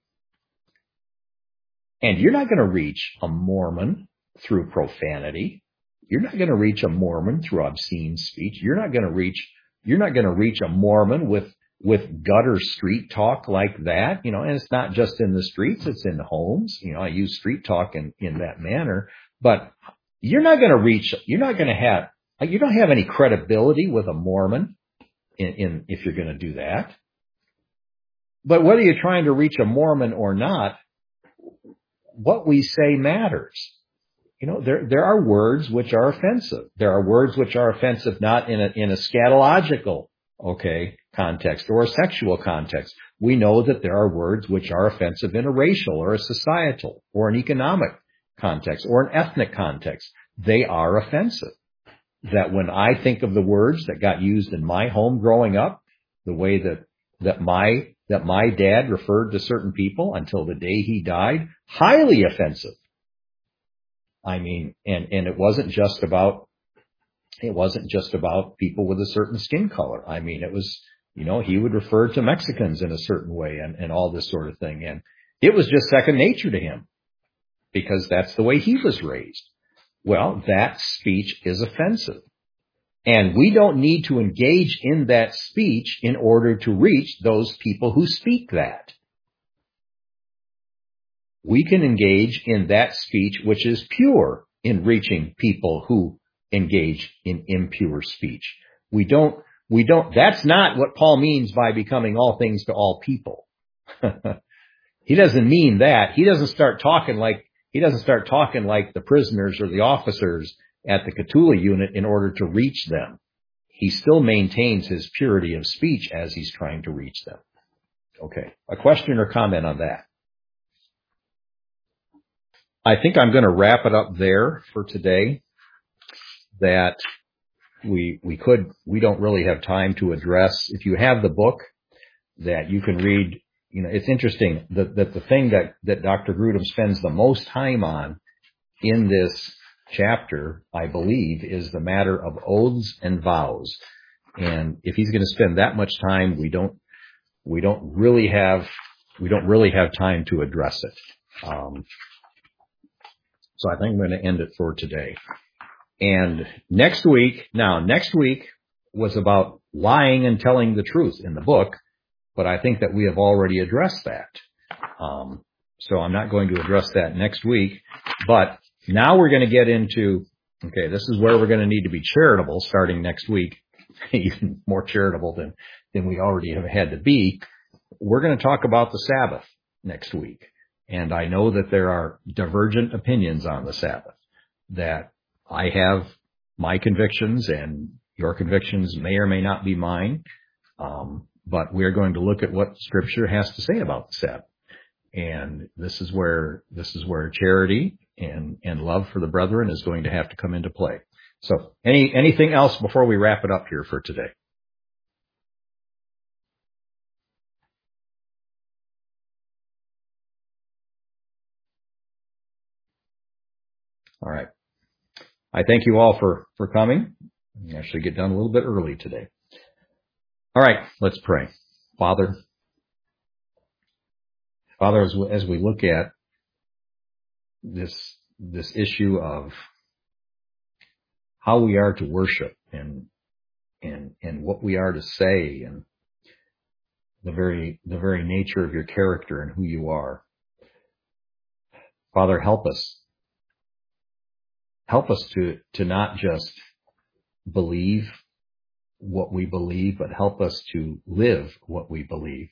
And you're not going to reach a Mormon through profanity. You're not going to reach a Mormon through obscene speech. You're not going to reach a Mormon with gutter street talk like that, and it's not just in the streets, it's in the homes. I use street talk in that manner, but you don't have any credibility with a Mormon if you're going to do that. But whether you're trying to reach a Mormon or not, what we say matters. There are words which are offensive. There are words which are offensive not in a scatological, context or a sexual context. We know that there are words which are offensive in a racial or a societal or an economic context or an ethnic context. They are offensive. That when I think of the words that got used in my home growing up, the way that my dad referred to certain people until the day he died, highly offensive. I mean, and it wasn't just about people with a certain skin color. I mean, it was, he would refer to Mexicans in a certain way and all this sort of thing. And it was just second nature to him because that's the way he was raised. Well, that speech is offensive. And we don't need to engage in that speech in order to reach those people who speak that. We can engage in that speech which is pure in reaching people who engage in impure speech. That's not what Paul means by becoming all things to all people. He doesn't mean that. He doesn't start talking like the prisoners or the officers at the Cthulhu unit in order to reach them. He still maintains his purity of speech as he's trying to reach them. Okay. A question or comment on that? I think I'm going to wrap it up there for today. That we don't really have time to address. If you have the book that you can read, it's interesting that the thing that Dr. Grudem spends the most time on in this chapter, I believe, is the matter of oaths and vows. And if he's going to spend that much time, we don't really have time to address it. So I think I'm going to end it for today. And next week was about lying and telling the truth in the book, but I think that we have already addressed that. So I'm not going to address that next week, but now we're going to get into, this is where we're going to need to be charitable starting next week, even more charitable than we already have had to be. We're going to talk about the Sabbath next week. And I know that there are divergent opinions on the Sabbath, that I have my convictions and your convictions may or may not be mine. But we're going to look at what Scripture has to say about the Sabbath. And this is where charity and love for the brethren is going to have to come into play. So anything else before we wrap it up here for today? All right. I thank you all for coming. We actually get done a little bit early today. All right, let's pray. Father, as we look at this issue of how we are to worship and what we are to say and the very nature of your character and who you are, Father, help us. Help us to not just believe what we believe, but help us to live what we believe.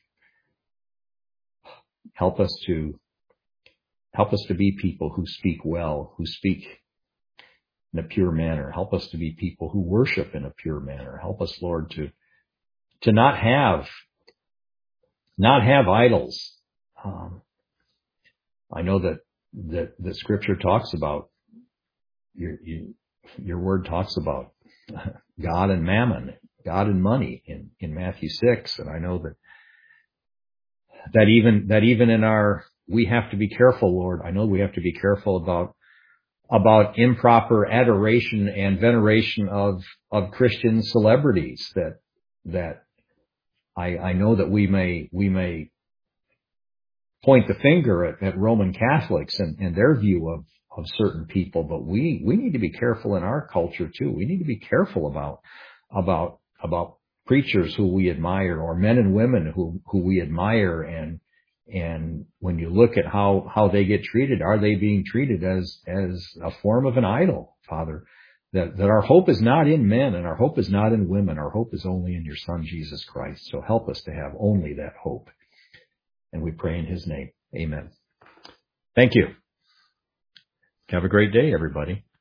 Help us to be people who speak well, who speak in a pure manner. Help us to be people who worship in a pure manner. Help us, Lord, to not have idols. I know that the Scripture talks about your word talks about God and mammon, God and money in Matthew 6, and I know that even in we have to be careful, Lord. I know we have to be careful about improper adoration and veneration of Christian celebrities. That I know that we may point the finger at Roman Catholics and their view of certain people, but we need to be careful in our culture too. We need to be careful about preachers who we admire, or men and women who we admire, and when you look at how they get treated, are they being treated as a form of an idol, Father? That our hope is not in men and our hope is not in women. Our hope is only in your Son, Jesus Christ. So help us to have only that hope. And we pray in his name. Amen. Thank you. Have a great day, everybody.